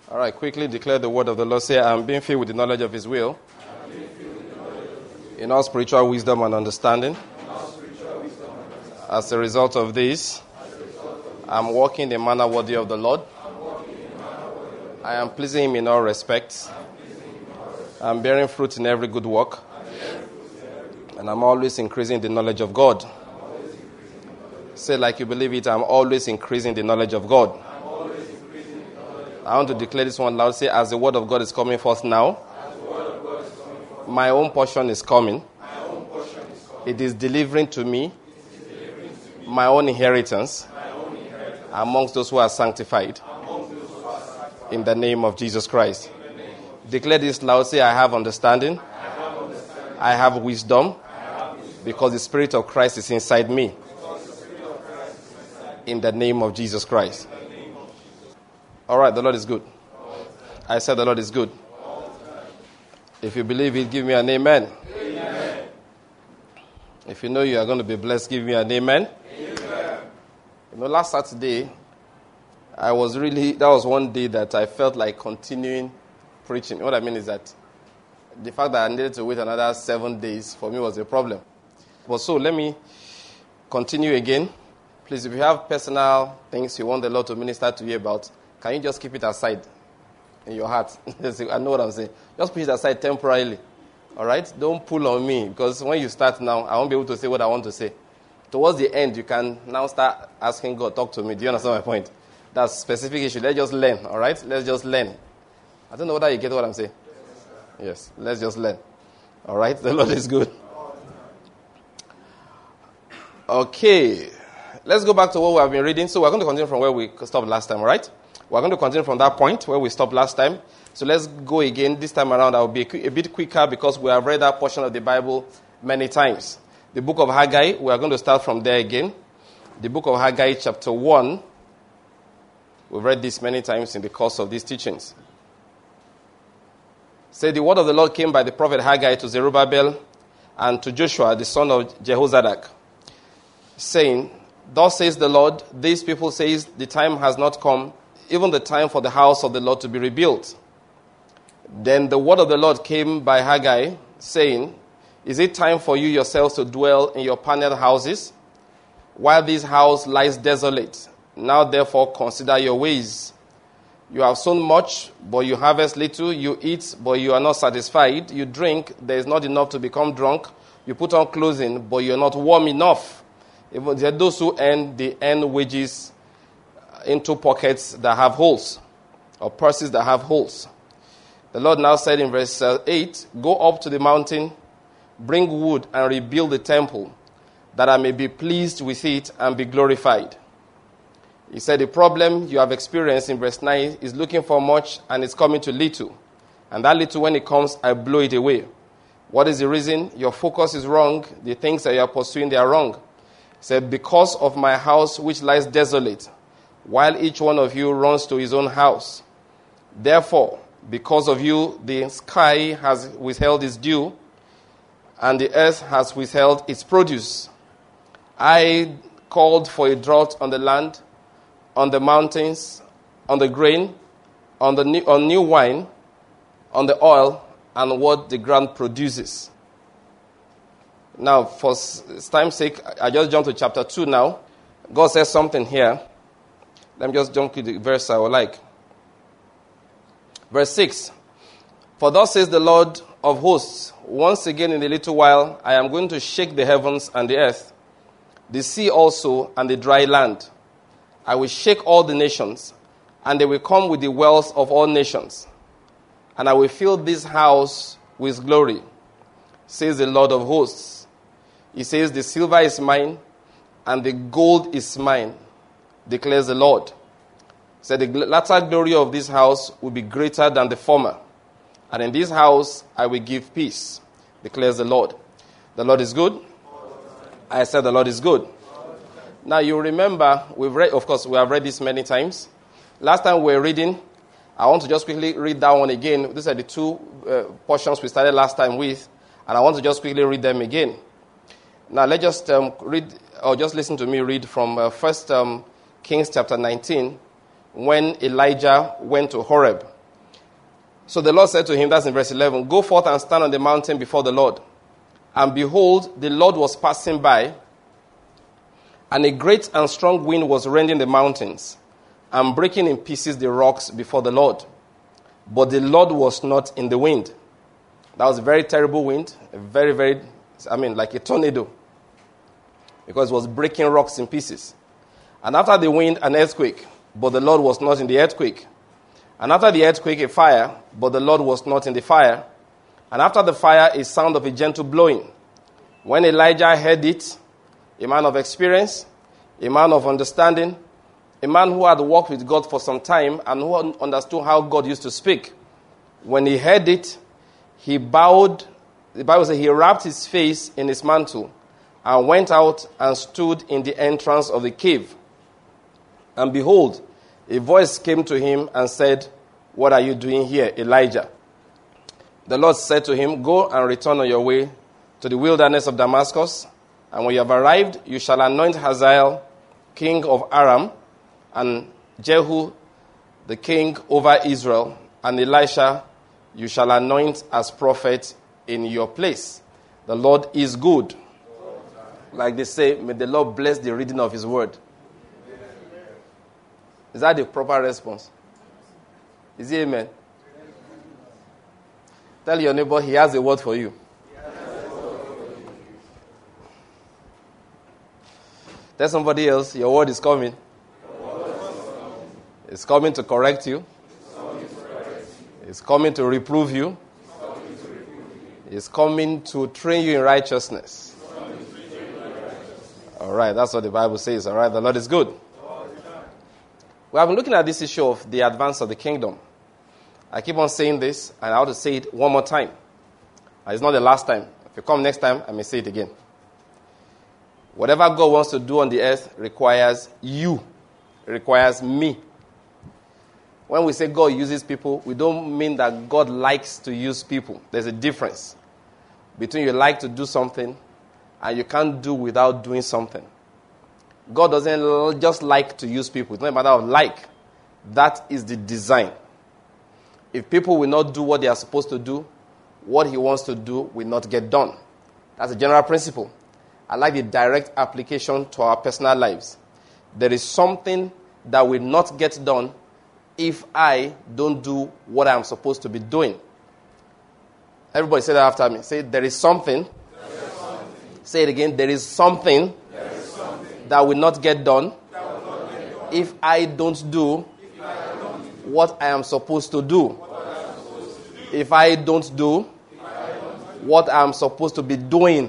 All right, quickly declare the word of the Lord. Say, I am being filled with the knowledge of His will, in all spiritual wisdom and understanding. As a result of this, I am walking in a manner worthy of the Lord. I am pleasing Him in all respects. I am bearing fruit in every good work. And I'm always increasing the knowledge of God. Say like you believe it, I'm always increasing the knowledge of God. I want to declare this one loud. Say, as the word of God is coming forth now, my own portion is coming. It is delivering to me my own inheritance amongst those who are sanctified. In the name of Jesus Christ. Declare this loud. Say, I have understanding. I have wisdom. Because the Spirit of Christ is inside me. In the name of Jesus Christ. All right, the Lord is good. I said the Lord is good. If you believe it, give me an amen. Amen. If you know you are going to be blessed, give me an amen. Amen. You know, last Saturday, that was one day that I felt like continuing preaching. What I mean is that the fact that I needed to wait another 7 days for me was a problem. But so let me continue again. Please, if you have personal things you want the Lord to minister to you about, can you just keep it aside in your heart? I know what I'm saying. Just push it aside temporarily. All right? Don't pull on me, because when you start now, I won't be able to say what I want to say. Towards the end, you can now start asking God, talk to me. Do you understand my point? That's a specific issue. Let's just learn. All right? Let's just learn. I don't know whether you get what I'm saying. Yes. Let's just learn. All right? The Lord is good. Okay. Let's go back to what we have been reading. So we're going to continue from where we stopped last time, all right? We're going to continue from that point where we stopped last time. So let's go again. This time around, I will be a bit quicker because we have read that portion of the Bible many times. The book of Haggai, we are going to start from there again. The book of Haggai, chapter 1. We've read this many times in the course of these teachings. Say, the word of the Lord came by the prophet Haggai to Zerubbabel and to Joshua, the son of Jehozadak, saying, thus says the Lord, these people says, the time has not come, even the time for the house of the Lord to be rebuilt. Then the word of the Lord came by Haggai, saying, is it time for you yourselves to dwell in your paneled houses, while this house lies desolate? Now therefore consider your ways. You have sown much, but you harvest little. You eat, but you are not satisfied. You drink, there is not enough to become drunk. You put on clothing, but you are not warm enough. Even those who earn, they earn wages into pockets that have holes, or purses that have holes. The Lord now said in verse 8, go up to the mountain, bring wood and rebuild the temple, that I may be pleased with it and be glorified. He said the problem you have experienced in verse 9 is looking for much and it's coming to little. And that little, when it comes, I blow it away. What is the reason? Your focus is wrong. The things that you are pursuing, they are wrong. He said, because of my house which lies desolate, while each one of you runs to his own house. Therefore, because of you, the sky has withheld its dew, and the earth has withheld its produce. I called for a drought on the land, on the mountains, on the grain, on new wine, on the oil, and what the ground produces. Now, for time's sake, I just jump to chapter 2 now. God says something here. Let me just jump to the verse I would like. Verse 6. For thus says the Lord of hosts, once again in a little while, I am going to shake the heavens and the earth, the sea also and the dry land. I will shake all the nations, and they will come with the wealth of all nations. And I will fill this house with glory, says the Lord of hosts. He says, the silver is mine, and the gold is mine, declares the Lord. He said, the latter glory of this house will be greater than the former. And in this house I will give peace, declares the Lord. The Lord is good. I said the Lord is good. Now you remember, we have read this many times. Last time we were reading, I want to just quickly read that one again. These are the two portions we started last time with, and I want to just quickly read them again. Now let's just read, or just listen to me read from 1 Kings chapter 19, when Elijah went to Horeb. So the Lord said to him, that's in verse 11, go forth and stand on the mountain before the Lord. And behold, the Lord was passing by, and a great and strong wind was rending the mountains and breaking in pieces the rocks before the Lord. But the Lord was not in the wind. That was a very terrible wind, like a tornado, because it was breaking rocks in pieces. And after the wind, an earthquake, but the Lord was not in the earthquake. And after the earthquake, a fire, but the Lord was not in the fire. And after the fire, a sound of a gentle blowing. When Elijah heard it, a man of experience, a man of understanding, a man who had walked with God for some time and who understood how God used to speak, when he heard it, he bowed. The Bible says he wrapped his face in his mantle and went out and stood in the entrance of the cave. And behold, a voice came to him and said, what are you doing here, Elijah? The Lord said to him, go and return on your way to the wilderness of Damascus, and when you have arrived, you shall anoint Hazael, king of Aram, and Jehu, the king over Israel, and Elisha you shall anoint as prophet in your place. The Lord is good. Like they say, may the Lord bless the reading of his word. Is that the proper response? Is it amen? Tell your neighbor he has a word for you. Tell somebody else your word is coming. It's coming to correct you. It's coming to reprove you. It's coming to train you in righteousness. All right, that's what the Bible says. All right, the Lord is good. We have been looking at this issue of the advance of the kingdom. I keep on saying this, and I ought to say it one more time. And it's not the last time. If you come next time, I may say it again. Whatever God wants to do on the earth requires you. It requires me. When we say God uses people, we don't mean that God likes to use people. There's a difference between you like to do something and you can't do without doing something. God doesn't just like to use people. It's not a matter of like. That is the design. If people will not do what they are supposed to do, what he wants to do will not get done. That's a general principle. I like the direct application to our personal lives. There is something that will not get done if I don't do what I am supposed to be doing. Everybody say that after me. Say, there is something. Say it again. There is something that will not get done if I don't do what I am supposed to do. If I don't do what I am supposed to be doing.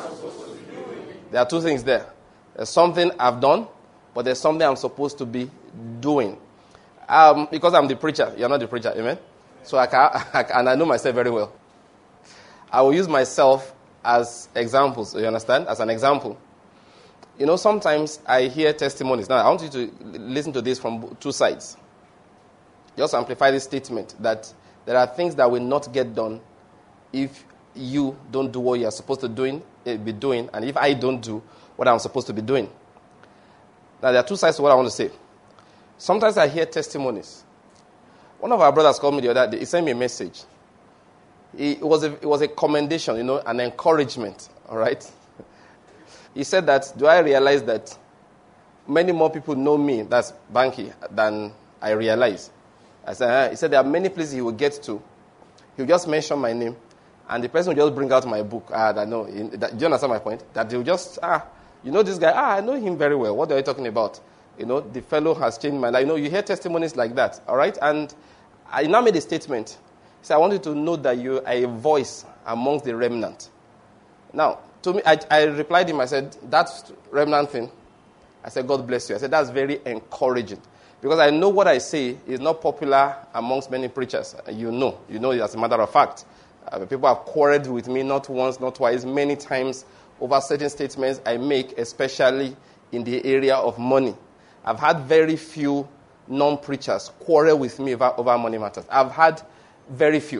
There are two things there. There's something I've done, but there's something I'm supposed to be doing. Because I'm the preacher. You're not the preacher, amen? So and I know myself very well. I will use myself as examples, you understand? As an example. You know, sometimes I hear testimonies. Now, I want you to listen to this from two sides. Just amplify this statement that there are things that will not get done if you don't do what you are supposed to be doing, and if I don't do what I'm supposed to be doing. Now, there are two sides to what I want to say. Sometimes I hear testimonies. One of our brothers called me the other day. He sent me a message. It was a commendation, an encouragement, all right? He said that, do I realize that many more people know me, that's Banky, than I realize? I said, he said there are many places he will get to. He'll just mention my name, and the person will just bring out my book. Do you understand my point? That he'll just, this guy, I know him very well. What are you talking about? The fellow has changed my life. You hear testimonies like that, all right? And I now made a statement. He said, I want you to know that you are a voice amongst the remnant. Now, to me, I replied him, I said, that remnant thing, I said, God bless you. I said, that's very encouraging. Because I know what I say is not popular amongst many preachers. You know it as a matter of fact. People have quarreled with me not once, not twice, many times over certain statements I make, especially in the area of money. I've had very few non-preachers quarrel with me over money matters. I've had very few.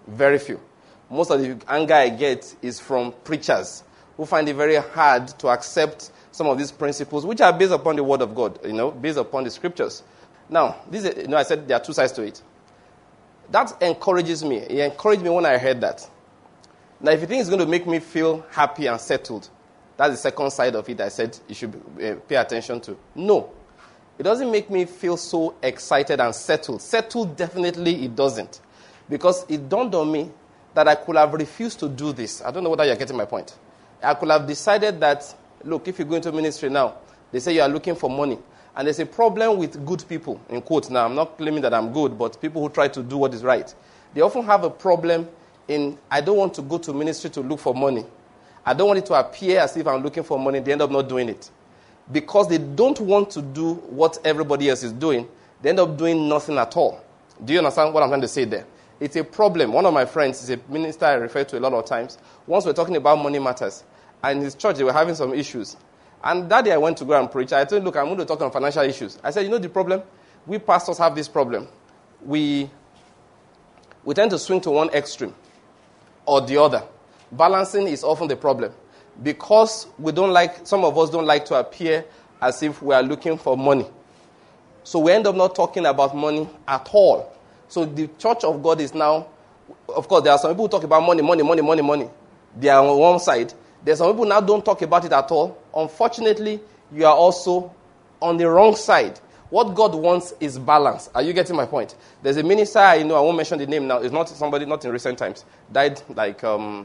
Most of the anger I get is from preachers who find it very hard to accept some of these principles, which are based upon the Word of God, based upon the Scriptures. Now, I said there are two sides to it. That encourages me. It encouraged me when I heard that. Now, if you think it's going to make me feel happy and settled, that's the second side of it I said you should pay attention to. No. It doesn't make me feel so excited and settled. Settled, definitely it doesn't. Because it dawned on me that I could have refused to do this. I don't know whether you're getting my point. I could have decided that, look, if you go into ministry now, they say you are looking for money. And there's a problem with good people, in quotes. Now, I'm not claiming that I'm good, but people who try to do what is right. They often have a problem in, I don't want to go to ministry to look for money. I don't want it to appear as if I'm looking for money. They end up not doing it. Because they don't want to do what everybody else is doing, they end up doing nothing at all. Do you understand what I'm trying to say there? It's a problem. One of my friends is a minister I refer to a lot of times. Once we're talking about money matters, and in his church they were having some issues. And that day I went to go and preach. I told him, look, I'm going to talk on financial issues. I said, you know the problem? We pastors have this problem. We tend to swing to one extreme or the other. Balancing is often the problem. Because some of us don't like to appear as if we are looking for money. So we end up not talking about money at all. So the church of God is now, of course, there are some people who talk about money. They are on one side. There's some people now don't talk about it at all. Unfortunately, you are also on the wrong side. What God wants is balance. Are you getting my point? There's a minister I know, I won't mention the name now. It's not somebody, not in recent times. Died like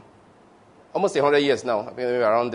almost 100 years now. I think maybe around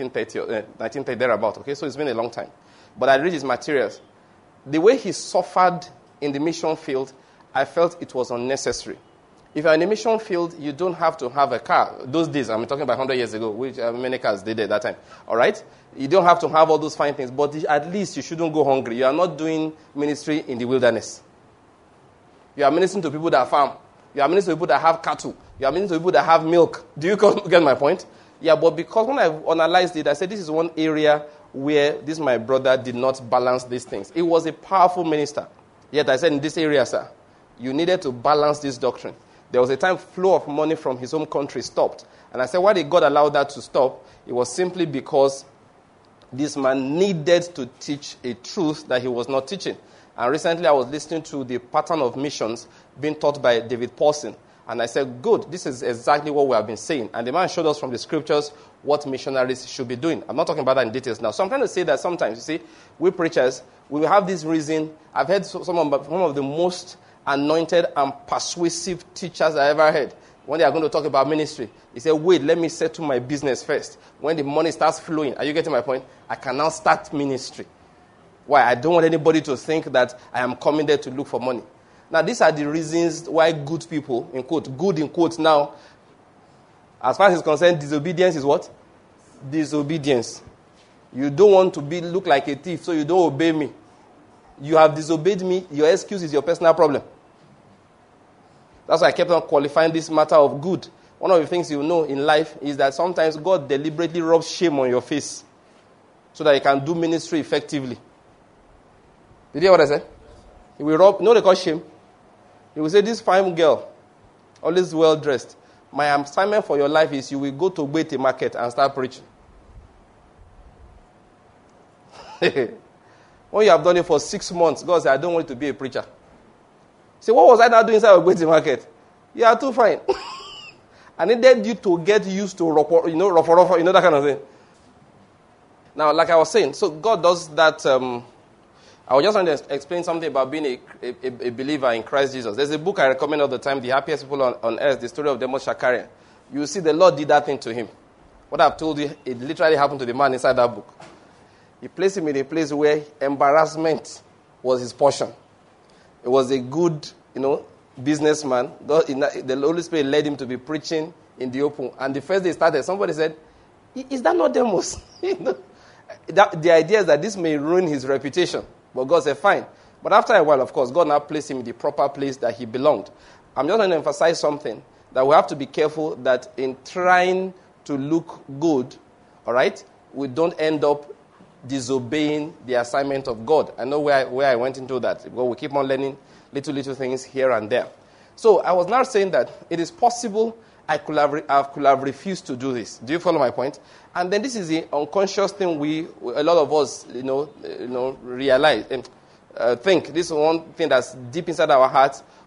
1930 thereabout. Okay, so it's been a long time. But I read his materials. The way he suffered in the mission field, I felt it was unnecessary. If you're in a mission field, you don't have to have a car. Those days, I'm talking about 100 years ago, which many cars they did at that time. All right? You don't have to have all those fine things, but at least you shouldn't go hungry. You are not doing ministry in the wilderness. You are ministering to people that farm. You are ministering to people that have cattle. You are ministering to people that have milk. Do you get my point? Yeah, but because when I analyzed it, I said this is one area where my brother did not balance these things. It was a powerful minister. Yet I said in this area, sir, you needed to balance this doctrine. There was a time flow of money from his home country stopped. And I said, why did God allow that to stop? It was simply because this man needed to teach a truth that he was not teaching. And recently I was listening to the pattern of missions being taught by David Paulson. And I said, good, this is exactly what we have been saying. And the man showed us from the scriptures what missionaries should be doing. I'm not talking about that in details now. So I'm trying to say that sometimes, you see, we preachers, we will have this reason. I've heard some of the most anointed and persuasive teachers I ever heard. When they are going to talk about ministry, he said, wait, let me settle my business first. When the money starts flowing, are you getting my point? I can now start ministry. Why? I don't want anybody to think that I am coming there to look for money. Now, these are the reasons why good people, in quote, good in quotes now, as far as it's concerned, disobedience is what? Disobedience. You don't want to look like a thief, so you don't obey me. You have disobeyed me. Your excuse is your personal problem. That's why I kept on qualifying this matter of good. One of the things you know in life is that sometimes God deliberately rubs shame on your face so that you can do ministry effectively. Did you hear what I said? He will rub, you know what they call shame? He will say, this fine girl, always well dressed, my assignment for your life is you will go to Gbete market and start preaching. When you have done it for 6 months, God said, I don't want you to be a preacher. Say, what was I now doing inside of Gbete market? You are too fine. I needed you to get used to rough, that kind of thing. Now, like I was saying, so God does that. I was just trying to explain something about being a believer in Christ Jesus. There's a book I recommend all the time, The Happiest People on Earth, the story of Demos Shakarian. You will see the Lord did that thing to him. What I've told you, it literally happened to the man inside that book. He placed him in a place where embarrassment was his portion. It was a good, businessman. The Holy Spirit led him to be preaching in the open. And the first day he started, somebody said, is that not Demos? The idea is that this may ruin his reputation. But God said, fine. But after a while, of course, God now placed him in the proper place that he belonged. I'm just going to emphasize something, that we have to be careful that in trying to look good, all right, we don't end up disobeying the assignment of God. I know where I went into that, because we keep on learning little things here and there. So I was now saying that it is possible I could have refused to do this. Do you follow my point? And then this is the unconscious thing a lot of us, realize and think. This is one thing that's deep inside our hearts.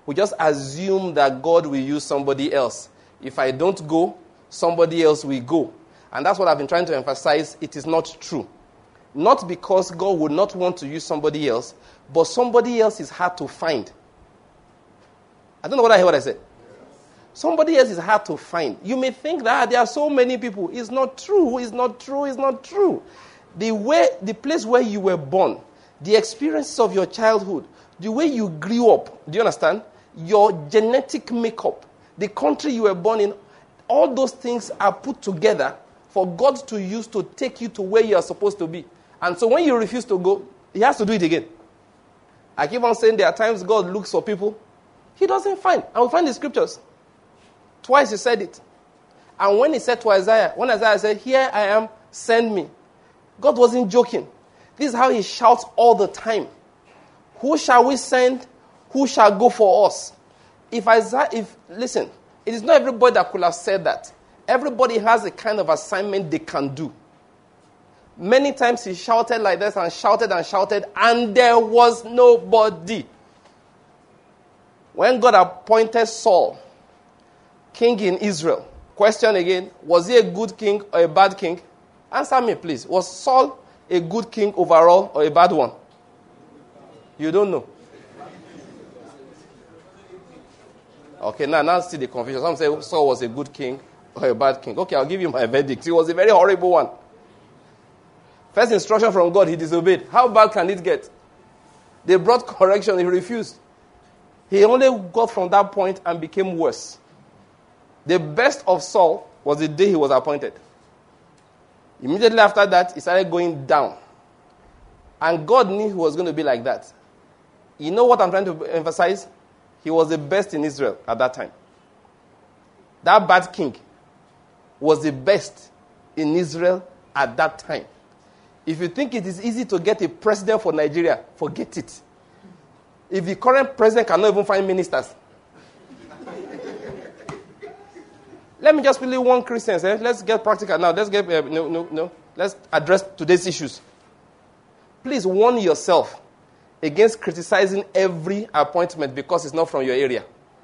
we just assume that God will use somebody else. If I don't go, somebody else will go. And that's what I've been trying to emphasize. It is not true. Not because God would not want to use somebody else, but somebody else is hard to find. I don't know what I said. Somebody else is hard to find. You may think that there are so many people. It's not true. It's not true. It's not true. The place where you were born, the experiences of your childhood, the way you grew up, do you understand? Your genetic makeup, the country you were born in, all those things are put together for God to use to take you to where you are supposed to be. And so when you refuse to go, he has to do it again. I keep on saying there are times God looks for people. He doesn't find. I will find the scriptures. Twice he said it. And when he said to Isaiah, when Isaiah said, "Here I am, send me," God wasn't joking. This is how he shouts all the time. Who shall we send? Who shall go for us? Listen, it is not everybody that could have said that. Everybody has a kind of assignment they can do. Many times he shouted like this and shouted, and there was nobody. When God appointed Saul king in Israel, question again, was he a good king or a bad king? Answer me, please. Was Saul a good king overall or a bad one? You don't know. Okay, now see the confusion. Some say Saul was a good king or a bad king. Okay, I'll give you my verdict. He was a very horrible one. First instruction from God, he disobeyed. How bad can it get? They brought correction, he refused. He only got from that point and became worse. The best of Saul was the day he was appointed. Immediately after that, he started going down. And God knew he was going to be like that. You know what I'm trying to emphasize? He was the best in Israel at that time. That bad king was the best in Israel at that time. If you think it is easy to get a president for Nigeria, forget it. If the current president cannot even find ministers. Let me just really warn Christians. Let's get practical now. Let's address today's issues. Please warn yourself against criticizing every appointment because it's not from your area.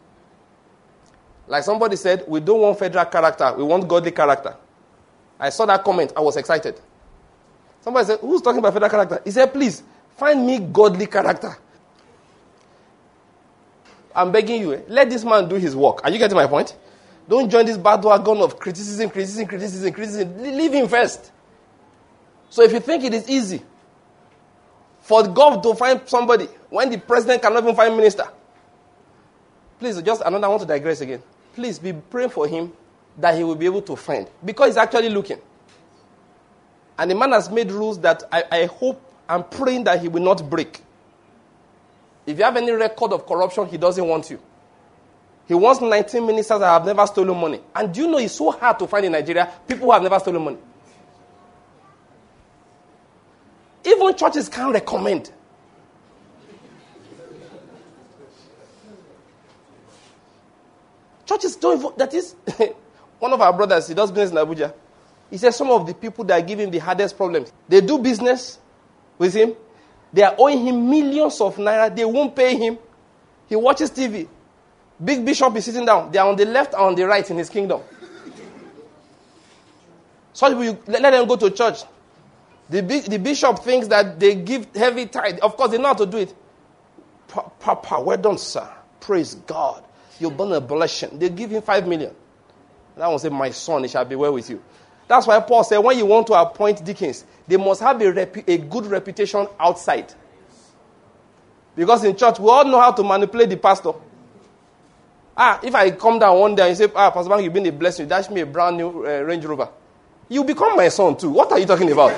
Like somebody said, we don't want federal character. We want godly character. I saw that comment. I was excited. Somebody said, who's talking about federal character? He said, please, find me godly character. I'm begging you, let this man do his work. Are you getting my point? Don't join this bandwagon of criticism. Leave him first. So if you think it is easy for God to find somebody when the president cannot even find minister, please, I want to digress again. Please be praying for him that he will be able to find. Because he's actually looking. And the man has made rules that I hope, I'm praying that he will not break. If you have any record of corruption, he doesn't want you. He wants 19 ministers that have never stolen money. And do you know it's so hard to find in Nigeria people who have never stolen money? Even churches can't recommend. Churches don't even, that is, one of our brothers, he does business in Abuja. He says some of the people that give him the hardest problems, they do business with him. They are owing him millions of naira. They won't pay him. He watches TV. Big bishop is sitting down. They are on the left and on the right in his kingdom. Such people, let them go to church. The bishop thinks that they give heavy tithe. Of course, they know how to do it. Papa, well done, sir. Praise God. You're born a blessing. They give him 5 million. That one say, my son, it shall be well with you. That's why Paul said, when you want to appoint deacons, they must have a good reputation outside. Because in church, we all know how to manipulate the pastor. If I come down one day and say, Pastor Bank, you've been a blessing, you dash me a brand new Range Rover. You become my son too. What are you talking about?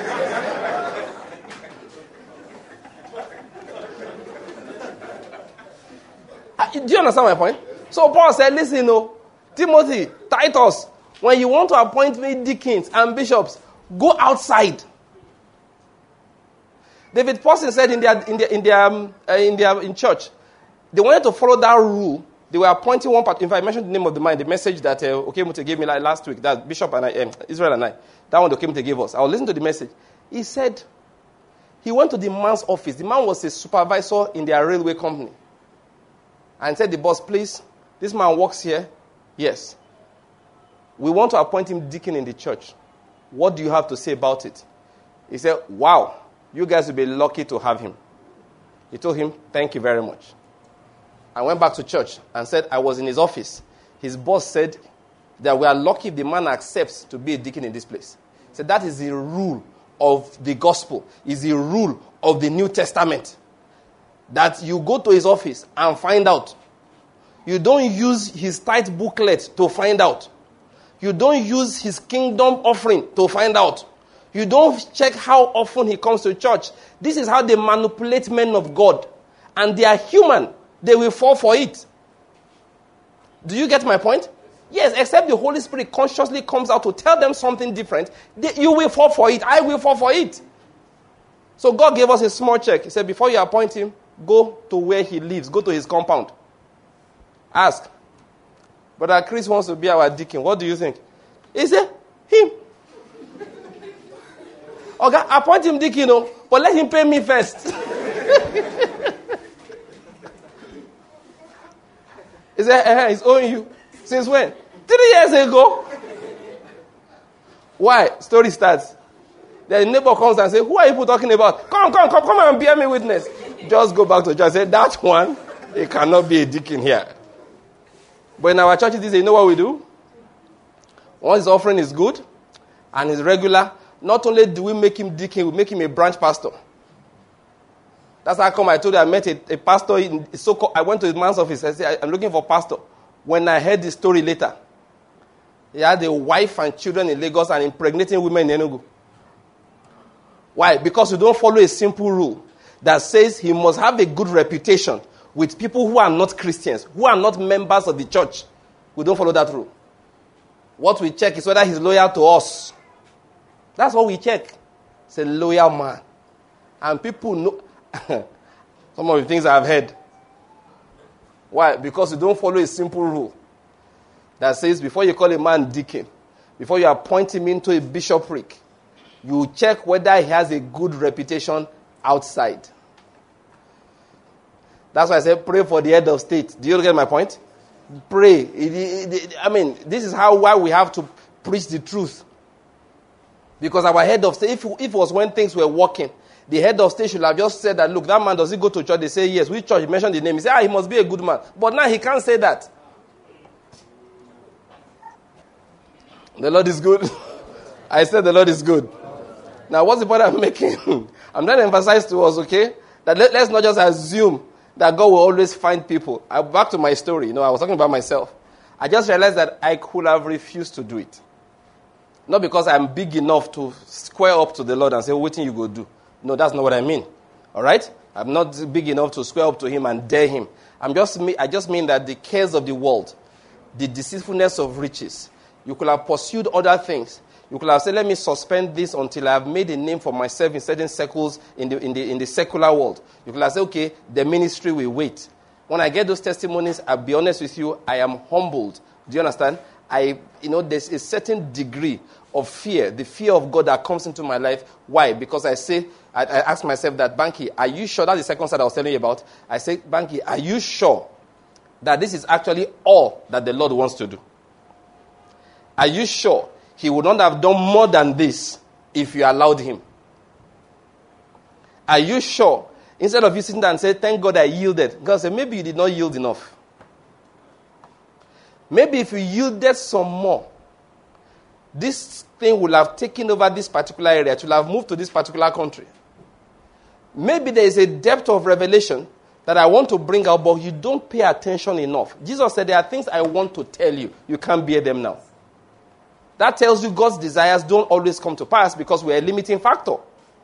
Do you understand my point? So Paul said, listen, Timothy, Titus, when you want to appoint me deacons and bishops, go outside. David Paulson said in church, they wanted to follow that rule. They were appointing one part. In fact, I mentioned the name of the man, the message that Okemute gave me last week. That Bishop and Israel and I. That one Okemute gave us. I will listen to the message. He said he went to the man's office. The man was a supervisor in their railway company. and said, the boss, please, this man works here. Yes. We want to appoint him deacon in the church. What do you have to say about it? He said, wow, you guys will be lucky to have him. He told him, thank you very much. I went back to church and said I was in his office. His boss said that we are lucky if the man accepts to be a deacon in this place. He said that is the rule of the gospel, is the rule of the New Testament. That you go to his office and find out. You don't use his tithe booklet to find out. You don't use his kingdom offering to find out. You don't check how often he comes to church. This is how they manipulate men of God. And they are human. They will fall for it. Do you get my point? Yes, except the Holy Spirit consciously comes out to tell them something different. You will fall for it. I will fall for it. So God gave us a small check. He said, before you appoint him, go to where he lives. Go to his compound. Ask. Brother Chris wants to be our deacon. What do you think? He said, him. Okay, appoint him deacon, but let him pay me first. He said, he's owing you. Since when? 3 years ago. Why? Story starts. The neighbor comes and says, who are you talking about? Come and bear me witness. Just go back to church. Say, that one, he cannot be a deacon here. But in our churches, you know what we do? Once his offering is good and is regular, not only do we make him deacon, we make him a branch pastor. That's how come I told you I met a pastor. I went to his man's office. I said, I'm looking for a pastor. When I heard the story later, he had a wife and children in Lagos and impregnating women in Enugu. Why? Because we don't follow a simple rule that says he must have a good reputation with people who are not Christians, who are not members of the church. We don't follow that rule. What we check is whether he's loyal to us. That's what we check. He's a loyal man. And people know some of the things I've heard. Why? Because we don't follow a simple rule that says before you call a man deacon, before you appoint him into a bishopric, you check whether he has a good reputation outside. That's why I say pray for the head of state. Do you get my point? Pray. This is why we have to preach the truth. Because our head of state, if it was when things were working, the head of state should have just said that, look, that man, does he go to church? They say, yes. Which church? He mentioned the name. He said, he must be a good man. But now he can't say that. The Lord is good. I said the Lord is good. Now, what's the point I'm making? I'm trying to emphasize to us, okay, that let's not just assume that God will always find people. Back to my story. I was talking about myself. I just realized that I could have refused to do it. Not because I'm big enough to square up to the Lord and say, what thing you go do? No, that's not what I mean. All right? I'm not big enough to square up to him and dare him. I just mean that the cares of the world, the deceitfulness of riches, you could have pursued other things. You could have said, let me suspend this until I have made a name for myself in certain circles in the secular world. You could have said, okay, the ministry will wait. When I get those testimonies, I'll be honest with you, I am humbled. Do you understand? There's a certain degree of fear, the fear of God that comes into my life. Why? Because I ask myself that, Banky, are you sure? That's the second side I was telling you about. I say, Banky, are you sure that this is actually all that the Lord wants to do? Are you sure he would not have done more than this if you allowed him? Are you sure? Instead of you sitting there and say, thank God I yielded. God said, maybe you did not yield enough. Maybe if you yielded some more, this thing will have taken over this particular area. It will have moved to this particular country. Maybe there is a depth of revelation that I want to bring out, but you don't pay attention enough. Jesus said, there are things I want to tell you. You can't bear them now. That tells you God's desires don't always come to pass because we're a limiting factor.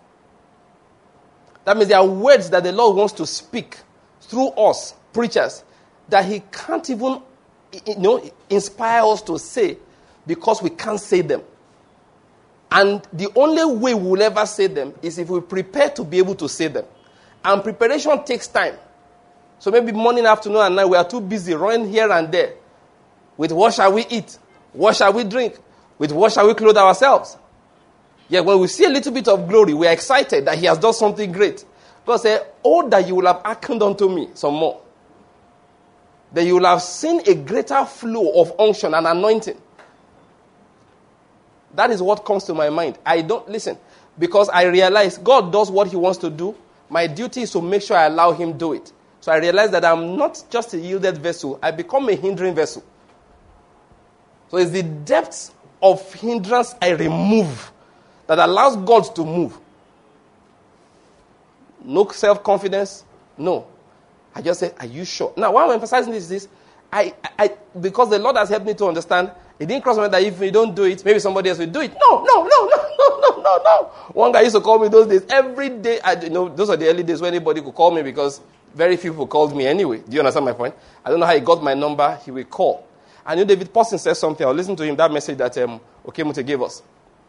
That means there are words that the Lord wants to speak through us, preachers, that he can't even inspire us to say because we can't say them. And the only way we will ever say them is if we prepare to be able to say them. And preparation takes time. So maybe morning, afternoon, and night, we are too busy running here and there. With what shall we eat? What shall we drink? With what shall we clothe ourselves? Yet when we see a little bit of glory, we are excited that he has done something great. God said, oh, that you will have hearkened unto me some more. then you will have seen a greater flow of unction and anointing. That is what comes to my mind. I don't listen because I realize God does what he wants to do. My duty is to make sure I allow him do it. So I realize that I'm not just a yielded vessel. I become a hindering vessel. So it's the depth of hindrance I remove that allows God to move. No self-confidence. No. I just say, are you sure? Now, why I'm emphasizing this is this. Because the Lord has helped me to understand, it didn't cross my mind that if we don't do it, maybe somebody else will do it. No. One guy used to call me those days. Every day, those are the early days when anybody could call me because very few people called me anyway. Do you understand my point? I don't know how he got my number. He will call. I knew David Paulson said something. I'll listen to him, that message that Okemute gave us.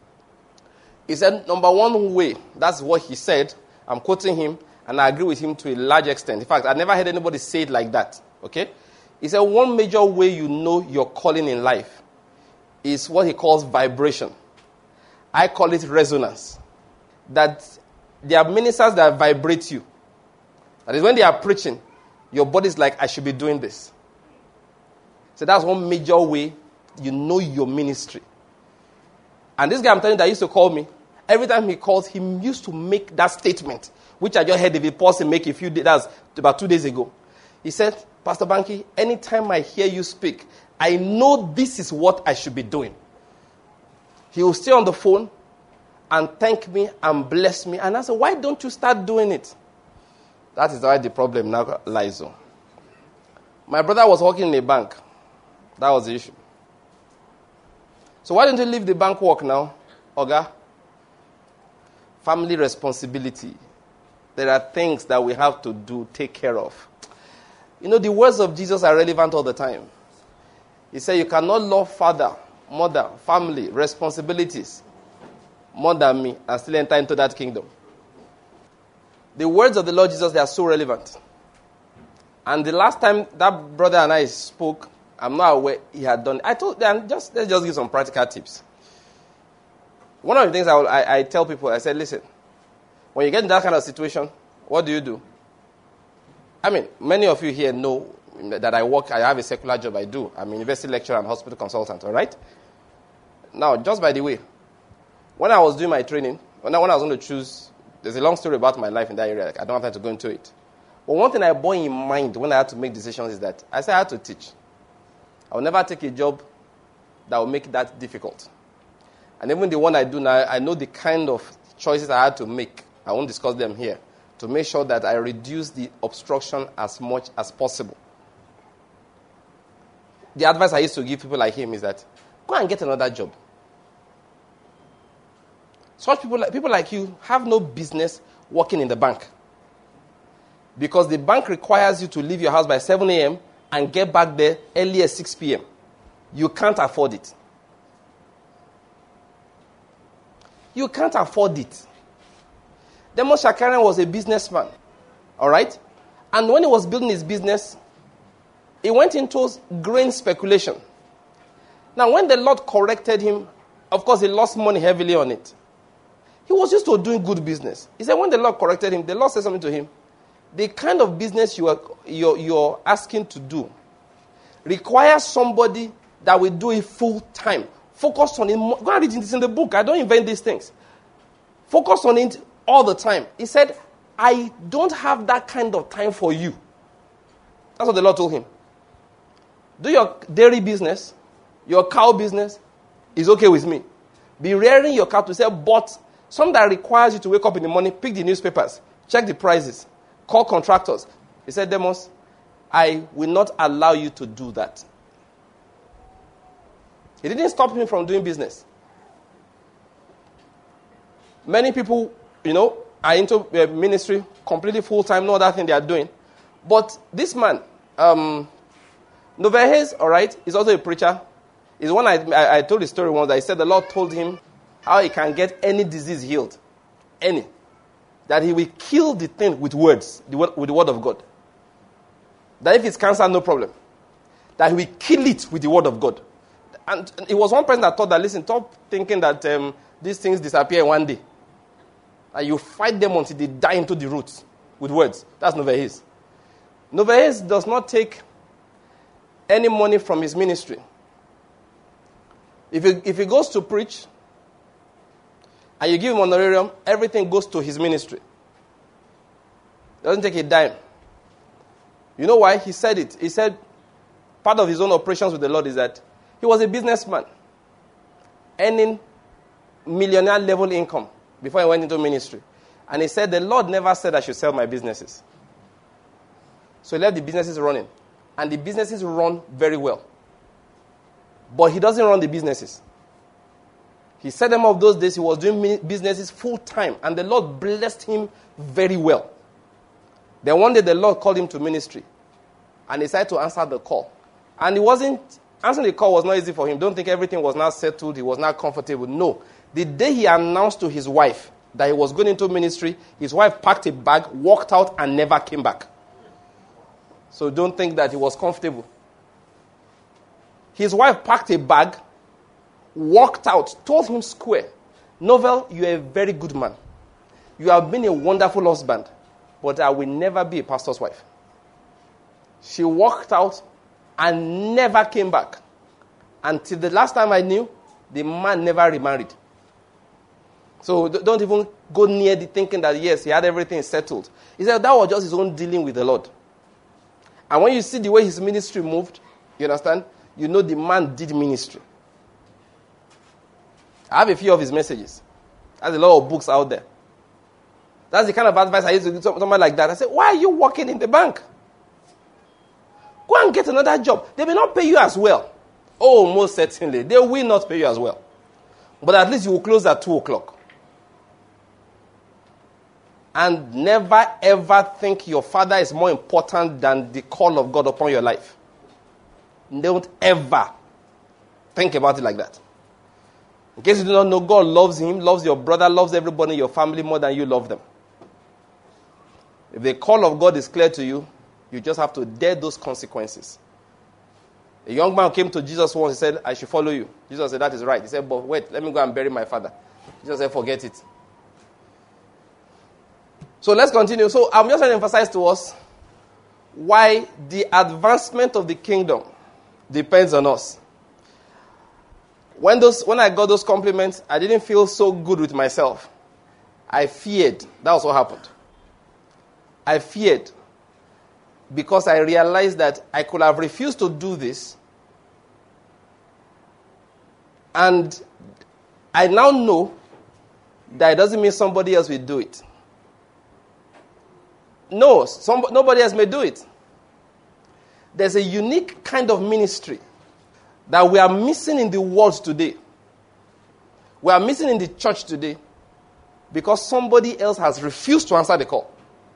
He said, number one way, that's what he said. I'm quoting him, and I agree with him to a large extent. In fact, I never heard anybody say it like that. Okay? He said, one major way you know your calling in life is what he calls vibration. I call it resonance. That there are ministers that vibrate you. That is when they are preaching, your body's like, I should be doing this. So that's one major way you know your ministry. And this guy I'm telling you that used to call me, every time he calls, he used to make that statement, which I just heard David Paulson make a few days, that's about 2 days ago. He said, Pastor Banky, anytime I hear you speak, I know this is what I should be doing. He will stay on the phone and thank me and bless me. And I said, why don't you start doing it? That is why the problem now lies on. My brother was working in a bank. That was the issue. So why don't you leave the bank work now, Oga? Family responsibility. There are things that we have to do, take care of. The words of Jesus are relevant all the time. He said, you cannot love father, mother, family, responsibilities more than me and still enter into that kingdom. The words of the Lord Jesus, they are so relevant. And the last time that brother and I spoke, I'm not aware he had done it. I told them, let's just give some practical tips. One of the things I tell people, I said, listen, when you get in that kind of situation, what do? I mean, many of you here know that I have a secular job I do. I'm a university lecturer and hospital consultant, all right? Now, just by the way, when I was doing my training, when I was going to choose, there's a long story about my life in that area. I don't have time to go into it. But one thing I bore in mind when I had to make decisions is that I said I had to teach. I will never take a job that will make that difficult. And even the one I do now, I know the kind of choices I had to make. I won't discuss them here. To make sure that I reduce the obstruction as much as possible. The advice I used to give people like him is that, go and get another job. Such people like you have no business working in the bank. Because the bank requires you to leave your house by 7 a.m. and get back there early as 6 p.m. You can't afford it. You can't afford it. Demos Shakarian was a businessman. All right? And when he was building his business, he went into grain speculation. Now, when the Lord corrected him, of course, he lost money heavily on it. He was used to doing good business. He said when the Lord corrected him, the Lord said something to him. The kind of business you're asking to do requires somebody that will do it full time. Focus on it. Go and read this in the book. I don't invent these things. Focus on it all the time. He said, I don't have that kind of time for you. That's what the Lord told him. Do your dairy business, your cow business is okay with me. Be rearing your cow to sell, but some that requires you to wake up in the morning, pick the newspapers, check the prices, call contractors. He said, Demos, I will not allow you to do that. He didn't stop him from doing business. Many people, are into ministry completely full-time, no other thing they are doing. But this man, Novehes, all right, is also a preacher. He's one I told the story once that he said the Lord told him how he can get any disease healed. Any. That he will kill the thing with words, with the word of God. That if it's cancer, no problem. That he will kill it with the word of God. And it was one person that thought that, listen, stop thinking that these things disappear in one day. And you fight them until they die into the roots with words. That's Novehes. Novehes does not take any money from his ministry. If he goes to preach and you give him honorarium, everything goes to his ministry. Doesn't take a dime. You know why? He said it. He said part of his own operations with the Lord is that he was a businessman earning millionaire level income before he went into ministry. And he said, the Lord never said I should sell my businesses. So he left the businesses running. And the businesses run very well. But he doesn't run the businesses. He set them up those days. He was doing businesses full time. And the Lord blessed him very well. Then one day the Lord called him to ministry. And he decided to answer the call. And answering the call was not easy for him. Don't think everything was not settled. He was not comfortable. No. The day he announced to his wife that he was going into ministry, his wife packed a bag, walked out, and never came back. So don't think that he was comfortable. His wife packed a bag, walked out, told him square, Novel, you are a very good man. You have been a wonderful husband, but I will never be a pastor's wife. She walked out and never came back. Until the last time I knew, the man never remarried. So don't even go near the thinking that, yes, he had everything settled. He said that was just his own dealing with the Lord. And when you see the way his ministry moved, you understand? You know the man did ministry. I have a few of his messages. There's a lot of books out there. That's the kind of advice I used to give to someone like that. I said, why are you working in the bank? Go and get another job. They may not pay you as well. Oh, most certainly. They will not pay you as well. But at least you will close at 2 o'clock. And never ever think your father is more important than the call of God upon your life. Don't ever think about it like that. In case you do not know, God loves him, loves your brother, loves everybody in your family more than you love them. If the call of God is clear to you, you just have to dare those consequences. A young man came to Jesus once. He said, I should follow you. Jesus said, that is right. He said, but wait, let me go and bury my father. Jesus said, forget it. So let's continue. So I'm just going to emphasize to us why the advancement of the kingdom depends on us. When I got those compliments, I didn't feel so good with myself. I feared. That was what happened. I feared because I realized that I could have refused to do this. And I now know that it doesn't mean somebody else will do it. No, nobody else may do it. There's a unique kind of ministry that we are missing in the world today. We are missing in the church today because somebody else has refused to answer the call.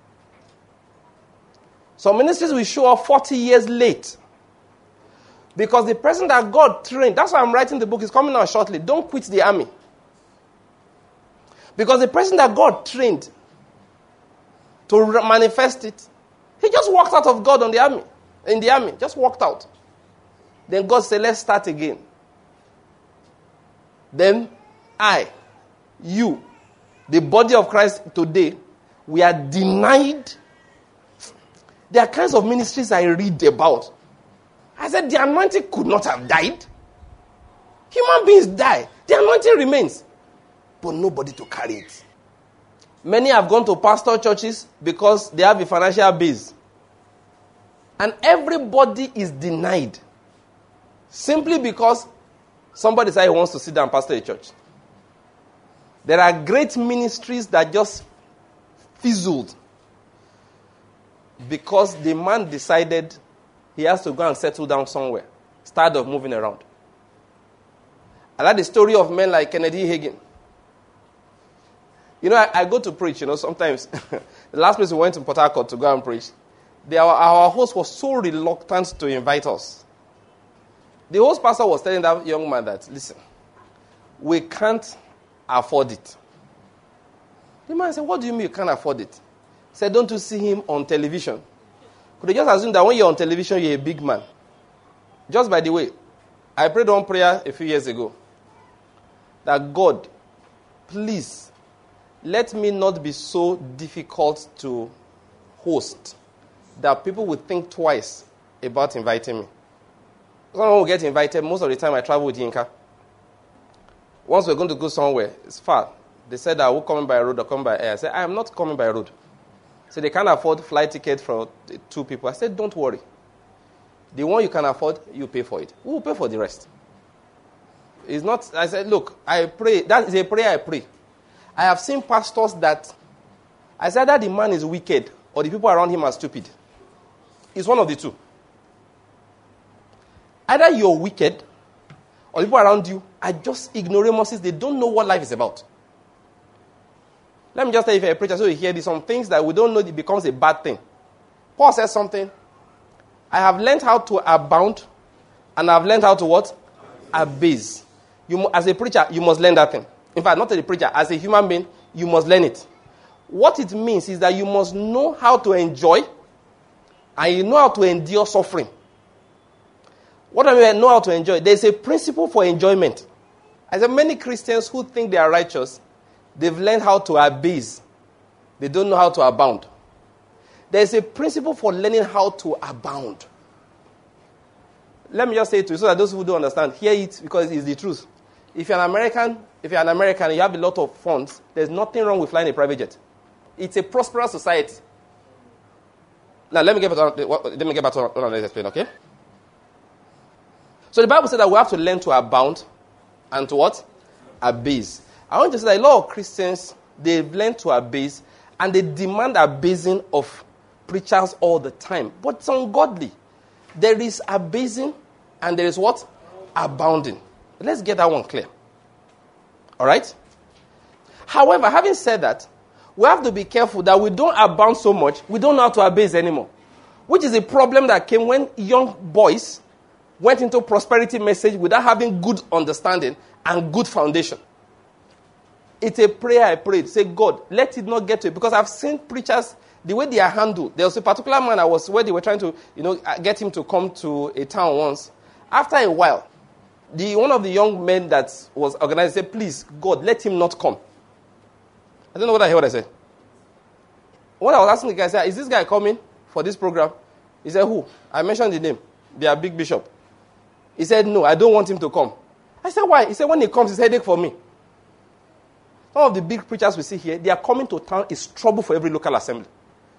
Some ministries will show up 40 years late because the person that God trained, that's why I'm writing the book, is coming out shortly. Don't quit the army. Because the person that God trained to manifest it, he just walked out of God in the army, just walked out. Then God said, let's start again. Then you, the body of Christ today, we are denied. There are kinds of ministries I read about. I said, the anointing could not have died. Human beings die. The anointing remains. But nobody to carry it. Many have gone to pastor churches because they have a financial base. And everybody is denied. Simply because somebody said he wants to sit down and pastor a church. There are great ministries that just fizzled because the man decided he has to go and settle down somewhere. Instead of moving around. I like the story of men like Kennedy Hagin. You know, I go to preach, sometimes. The last place we went to Port Harcourt to go and preach, our host was so reluctant to invite us. The host pastor was telling that young man that, listen, we can't afford it. The man said, what do you mean you can't afford it? He said, don't you see him on television? Could they just assume that when you're on television, you're a big man? Just by the way, I prayed one prayer a few years ago. That God, please, let me not be so difficult to host that people would think twice about inviting me. Someone will get invited. Most of the time I travel with Yinka. Once we're going to go somewhere, it's far. They said, I will come by road or come by air. I said, I am not coming by road. So they can't afford flight ticket for 2 people. I said, don't worry. The one you can afford, you pay for it. We will pay for the rest. It's not, I said, look, I pray. That is a prayer I pray. I have seen pastors that, I said that the man is wicked or the people around him are stupid. It's one of the two. Either you're wicked or people around you are just ignoramuses. They don't know what life is about. Let me just tell you, if you're a preacher, so you hear this, some things that we don't know, it becomes a bad thing. Paul says something. I have learned how to abound, and I've learned how to what? Abase. As a preacher, you must learn that thing. In fact, not as a preacher, as a human being, you must learn it. What it means is that you must know how to enjoy, and you know how to endure suffering. What do I mean know how to enjoy? There's a principle for enjoyment. I said many Christians who think they are righteous, they've learned how to abase. They don't know how to abound. There's a principle for learning how to abound. Let me just say it to you so that those who don't understand, hear it because it's the truth. If you're an American and you have a lot of funds, there's nothing wrong with flying a private jet. It's a prosperous society. Now, let me get back to what I explained, okay? So the Bible says that we have to learn to abound and to what? Abase. I want to say that a lot of Christians, they've learned to abase and they demand abasing of preachers all the time. But it's ungodly. There is abasing and there is what? Abounding. Let's get that one clear. All right? However, having said that, we have to be careful that we don't abound so much, we don't know how to abase anymore. Which is a problem that came when young boys went into prosperity message without having good understanding and good foundation. It's a prayer I prayed. Say, God, let it not get to it. Because I've seen preachers, the way they are handled. There was a particular man where they were trying to, get him to come to a town once. After a while, one of the young men that was organized said, please, God, let him not come. I don't know what I said. When I was asking the guy, I said, is this guy coming for this program? He said, who? I mentioned the name. Their big bishop. He said, no, I don't want him to come. I said, why? He said, when he comes, it's headache for me. Some of the big preachers we see here, they are coming to town is trouble for every local assembly.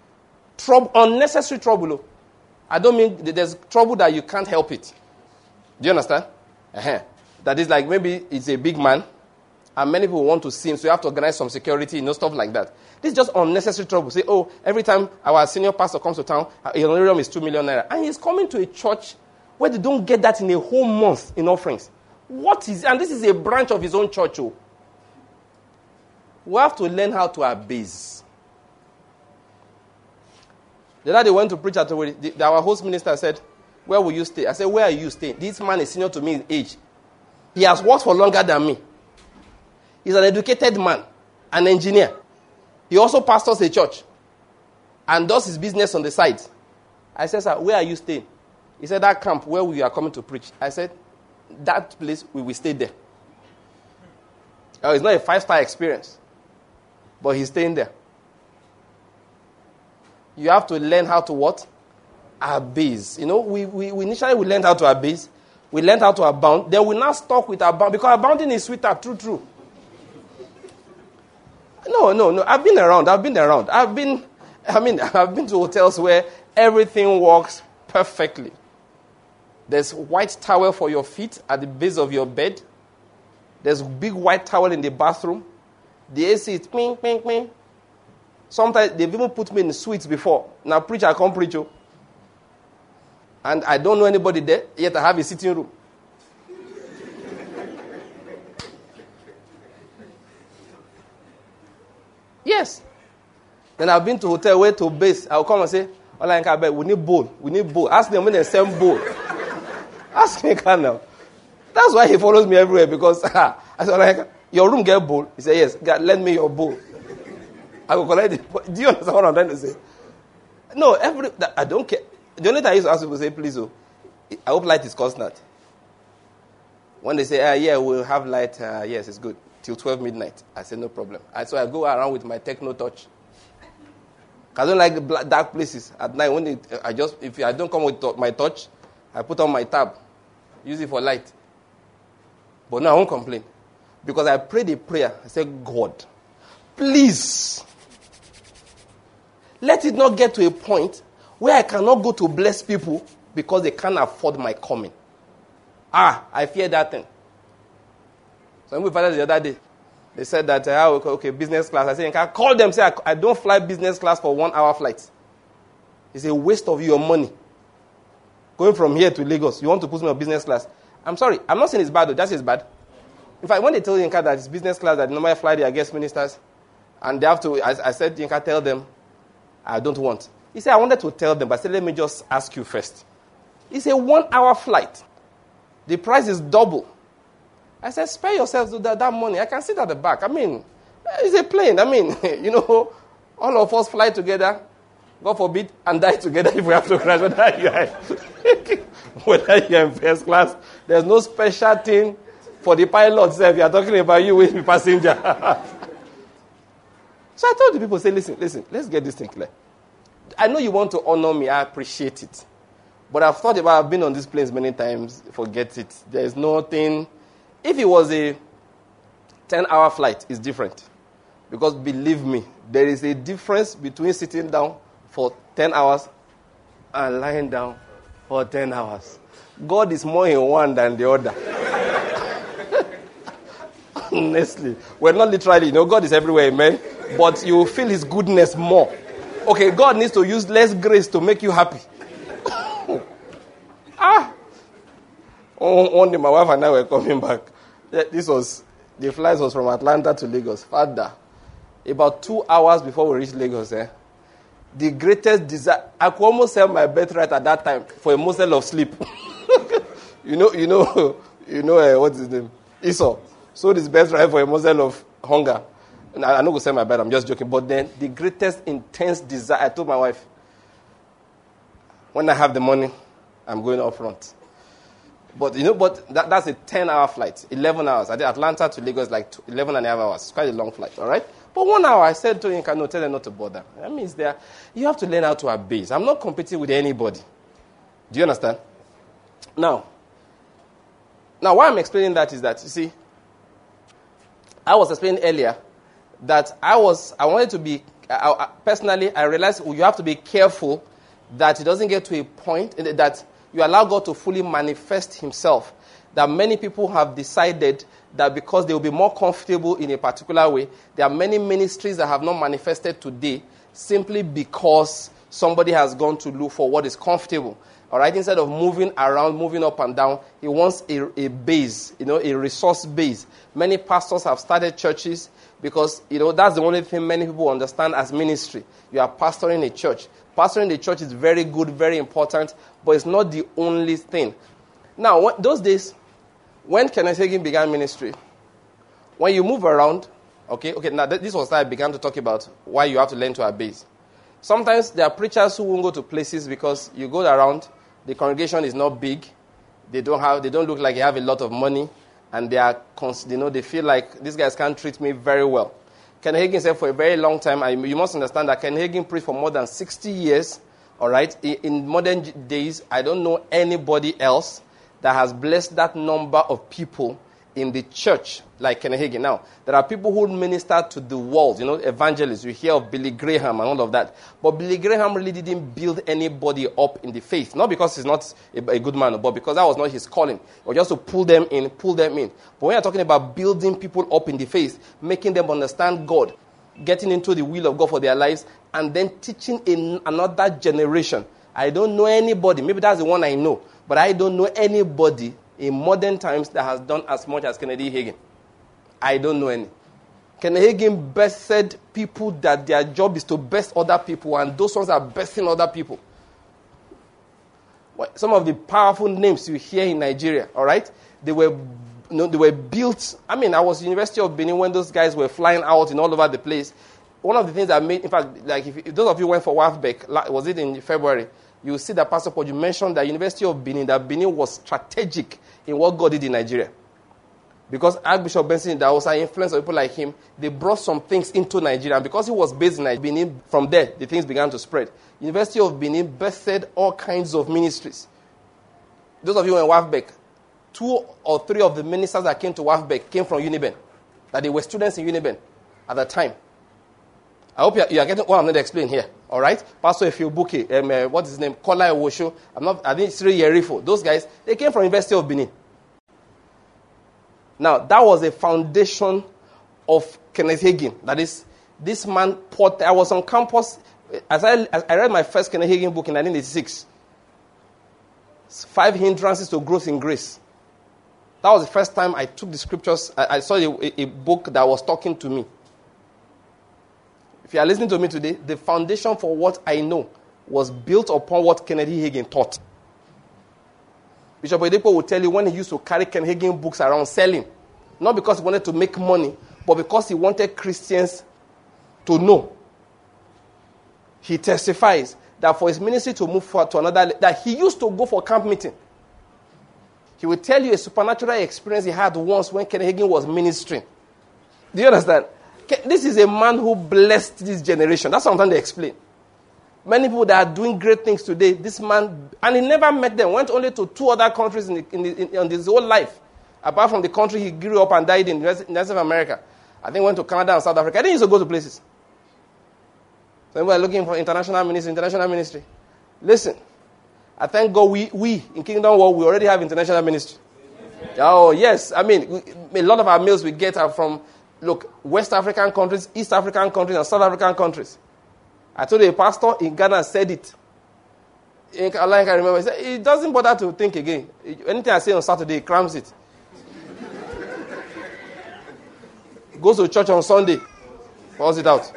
Unnecessary trouble. I don't mean there's trouble that you can't help it. Do you understand? That is like maybe it's a big man and many people want to see him, so you have to organize some security, stuff like that. This is just unnecessary trouble. Say, every time our senior pastor comes to town, his honorarium is 2 million naira. And he's coming to a church where they don't get that in a whole month in offerings. And this is a branch of his own church. We have to learn how to abase. The other day went to preach at our host minister said, where will you stay? I said, where are you staying? This man is senior to me in age. He has worked for longer than me. He's an educated man, an engineer. He also pastors a church and does his business on the side. I said, sir, where are you staying? He said, that camp where we are coming to preach. I said, that place, we will stay there. It's not a 5-star experience, but he's staying there. You have to learn how to what? Abase. We initially learned how to abase. We learned how to abound. Then we now stuck with abound because abounding is sweeter. True. No. I've been around. I've been to hotels where everything works perfectly. There's white towel for your feet at the base of your bed. There's big white towel in the bathroom. The AC is ping, ping, ping. Sometimes they've even put me in suites before. Now, preacher, I can't preach you. And I don't know anybody there, yet I have a sitting room. Yes. Then I've been to hotel where to base. I'll come and say, we need bowl. Ask them when they send bowl. Ask me now. That's why he follows me everywhere because I said, your room get bowl? He said, yes. God, lend me your bowl. I will collect it. Do you understand what I'm trying to say? No, I don't care. The only time I used to ask people to say, please, I hope light is constant. When they say, we'll have light, yes, it's good. Till 12 midnight. I say, no problem. So I go around with my techno touch. I don't like dark places. At night, if I don't come with my touch, I put on my tab. Use it for light. But no, I won't complain. Because I prayed a prayer. I said, God, please, let it not get to a point where I cannot go to bless people because they can't afford my coming. I fear that thing. Some people the other day, they said that, okay, business class. I said, you can call them, say, I don't fly business class for 1 hour flight. It's a waste of your money. Going from here to Lagos, you want to put me on business class. I'm sorry, I'm not saying it's bad, though. Just it's bad. In fact, when they tell Yinka that it's business class, that they normally fly their guest ministers, and they have to, I said, Yinka, tell them, I don't want. He said, I wanted to tell them, but I said, let me just ask you first. It's a 1 hour flight. The price is double. I said, spare yourselves that money. I can sit at the back. I mean, it's a plane. I mean, all of us fly together, God forbid, and die together if we have to crash. Whether you're in first class, there's no special thing for the pilot. If you're talking about you with the passenger. So I told the people, say, listen, let's get this thing clear. I know you want to honor me. I appreciate it. But I've thought about, I've been on these planes many times. Forget it. There is nothing. If it was a 10-hour flight, it's different. Because believe me, there is a difference between sitting down for 10 hours and lying down for 10 hours. God is more in one than the other. Honestly. Well, not literally. God is everywhere, amen. But you feel his goodness more. Okay, God needs to use less grace to make you happy. One day my wife and I were coming back. The flight was from Atlanta to Lagos. Father, about 2 hours before we reached Lagos, the greatest desire, I could almost sell my birthright at that time for a morsel of sleep. What is his name? Esau. Sold his birthright for a morsel of hunger. And I'm not going to sell my bed, I'm just joking. But then the greatest intense desire, I told my wife, when I have the money, I'm going up front. But that's a 10-hour flight, 11 hours. I did Atlanta to Lagos, like 11 and a half hours. It's quite a long flight, all right? But 1 hour, I said to him, tell them not to bother. That means you have to learn how to abase. I'm not competing with anybody. Do you understand? Now, why I'm explaining that is that, you see, I was explaining earlier that I wanted to be, personally, I realized you have to be careful that it doesn't get to a point that you allow God to fully manifest himself. That many people have decided that because they will be more comfortable in a particular way, there are many ministries that have not manifested today simply because somebody has gone to look for what is comfortable. All right, instead of moving around, moving up and down, he wants a base, a resource base. Many pastors have started churches because, that's the only thing many people understand as ministry. You are pastoring a church. Pastoring the church is very good, very important, but it's not the only thing. Now, those days, when Kenneth Hagin began ministry, when you move around, okay, now this was why I began to talk about why you have to learn to abase. Sometimes there are preachers who won't go to places because you go around, the congregation is not big, they don't look like they have a lot of money, and they feel like these guys can't treat me very well. Ken Hagin said for a very long time, you must understand that Ken Hagin preached for more than 60 years, all right? In modern days, I don't know anybody else that has blessed that number of people in the church like Ken Hagin. Now, there are people who minister to the world, evangelists. You hear of Billy Graham and all of that. But Billy Graham really didn't build anybody up in the faith. Not because he's not a good man, but because that was not his calling. Or just to pull them in. But when you're talking about building people up in the faith, making them understand God, getting into the will of God for their lives, and then teaching in another generation. I don't know anybody. Maybe that's the one I know. But I don't know anybody in modern times that has done as much as Kennedy Hagin. I don't know any. Kennedy Hagin bested people that their job is to best other people, and those ones are besting other people. Some of the powerful names you hear in Nigeria, all right, they were built. I was at the University of Benin when those guys were flying out in all over the place. One of the things that made, in fact, like if those of you went for WAFBEC, was it in February? You will see that Pastor Poju mentioned that University of Benin, that Benin was strategic in what God did in Nigeria. Because Archbishop Benson Idahosa influenced people like him, they brought some things into Nigeria. And because he was based in Benin, from there, the things began to spread. University of Benin birthed all kinds of ministries. Those of you in WAFBEC, 2 or 3 of the ministers that came to WAFBEC came from Uniben, that they were students in Uniben at the time. I hope you are getting what I'm going to explain here. All right? Pastor Efiobuke, what is his name? Kola Ewosho. I think it's 3 Yerifo. Those guys, they came from University of Benin. Now, that was a foundation of Kenneth Hagin. That is, this man poured. I was on campus. As I read my first Kenneth Hagin book in 1986. 5 Hindrances to Growth in Grace. That was the first time I took the scriptures. I saw a book that was talking to me. If you are listening to me today, the foundation for what I know was built upon what Kenneth Hagin taught. Bishop Oyedepo will tell you when he used to carry Kenneth Hagin books around selling, not because he wanted to make money, but because he wanted Christians to know. He testifies that for his ministry to move forward to another, that he used to go for camp meeting. He will tell you a supernatural experience he had once when Kenneth Hagin was ministering. Do you understand? This is a man who blessed this generation. That's what I'm trying to explain. Many people that are doing great things today, this man, and he never met them, went only to 2 other countries in his whole life. Apart from the country he grew up and died in, the United of America. I think went to Canada and South Africa. I didn't used to go to places. So we're looking for international ministry. Listen, I thank God we in Kingdom World, we already have international ministry. Oh, yes. I mean, a lot of our meals we get are from, West African countries, East African countries, and South African countries. I told you a pastor in Ghana said it. I remember, he said, he doesn't bother to think again. Anything I say on Saturday, he crams it. Goes to church on Sunday, falls it out.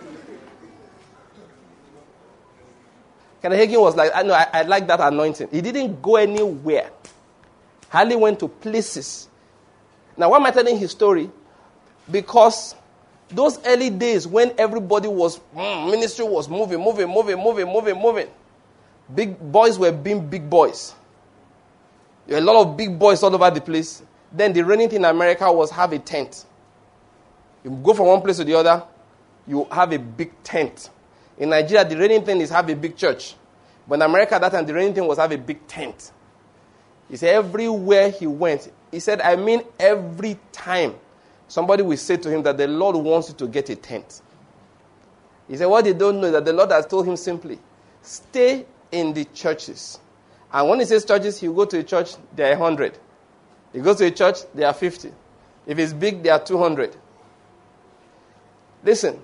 Kenneth Hagin was like, I like that anointing. He didn't go anywhere. Hardly went to places. Now, why am I telling his story? Because those early days when everybody was, ministry was moving. Big boys were being big boys. There were a lot of big boys all over the place. Then the reigning thing in America was have a tent. You go from one place to the other, you have a big tent. In Nigeria, the reigning thing is have a big church. But in America, that time, the reigning thing was have a big tent. He said everywhere he went, he said, every time somebody will say to him that the Lord wants you to get a tent. He said what they don't know is that the Lord has told him simply, stay in the churches. And when he says churches, he will go to a church, there are 100. He goes to a church, there are 50. If it's big, there are 200. Listen.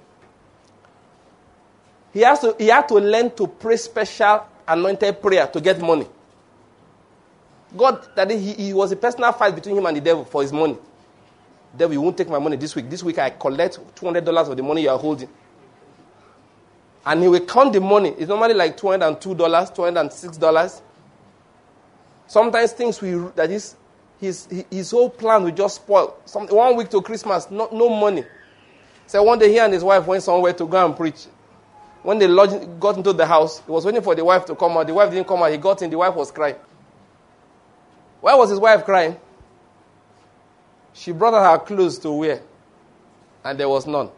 He had to learn to pray special anointed prayer to get money. God, that he was a personal fight between him and the devil for his money. Devil, you won't take my money this week. This week I collect $200 of the money you are holding. And he will count the money. It's normally like $202, $206. Sometimes things his whole plan will just spoil. 1 week to Christmas, no money. So one day he and his wife went somewhere to go and preach. When the Lord got into the house, he was waiting for the wife to come out. The wife didn't come out. He got in. The wife was crying. Why was his wife crying? She brought out her clothes to wear, and there was none.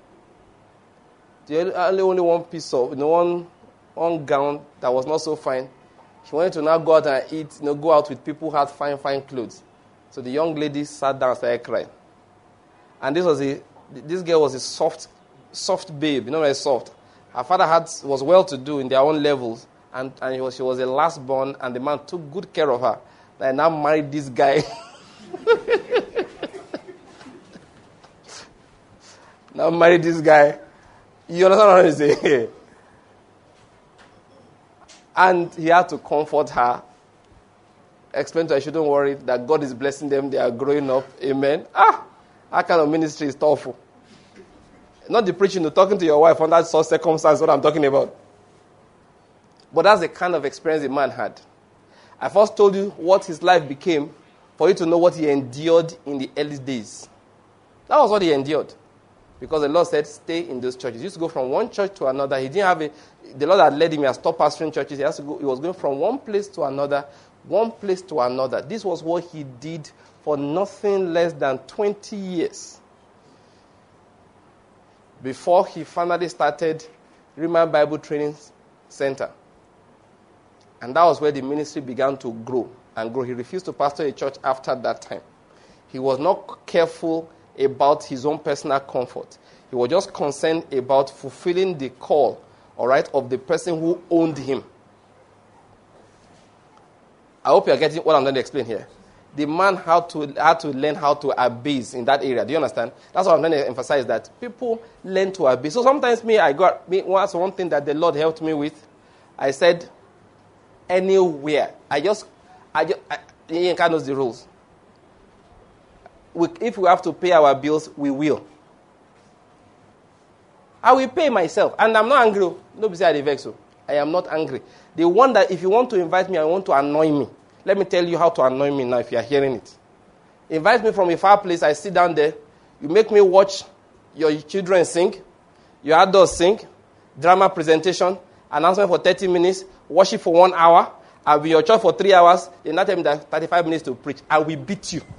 Only one piece of, one gown that was not so fine. She wanted to now go out and eat, go out with people who had fine clothes. So the young lady sat down and started crying. And this girl was a soft babe, very soft. Her father was well-to-do in their own levels, and she was the last born, and the man took good care of her. They now married this guy. Now married this guy. You understand what I'm saying? And he had to comfort her, explain to her, shouldn't worry, that God is blessing them, they are growing up. Amen. That kind of ministry is thoughtful. Not the preaching, talking to your wife under such circumstance, what I'm talking about. But that's the kind of experience the man had. I first told you what his life became for you to know what he endured in the early days. That was what he endured. Because the Lord said, stay in those churches. He used to go from one church to another. He didn't have the Lord had led him, he had stopped pastoring churches. He was going from one place to another. This was what he did for nothing less than 20 years. Before he finally started Rhema Bible Training Center. And that was where the ministry began to grow. and grow. He refused to pastor a church after that time. He was not careful about his own personal comfort. He was just concerned about fulfilling the call, all right, of the person who owned him. I hope you are getting what I'm going to explain here. The man had to learn how to abase in that area. Do you understand? That's what I'm going to emphasize, that people learn to abase. So sometimes that's one thing that the Lord helped me with. I said, anywhere. Yinka knows the rules. If we have to pay our bills, we will. I will pay myself. And I'm not angry. Nobody say I vex. I am not angry. The one that if you want to invite me, I want to annoy me. Let me tell you how to annoy me now if you are hearing it. Invite me from a far place. I sit down there. You make me watch your children sing, your adults sing, drama presentation, announcement for 30 minutes, worship for 1 hour. I'll be your church for 3 hours. You not tell me that 35 minutes to preach. I will beat you.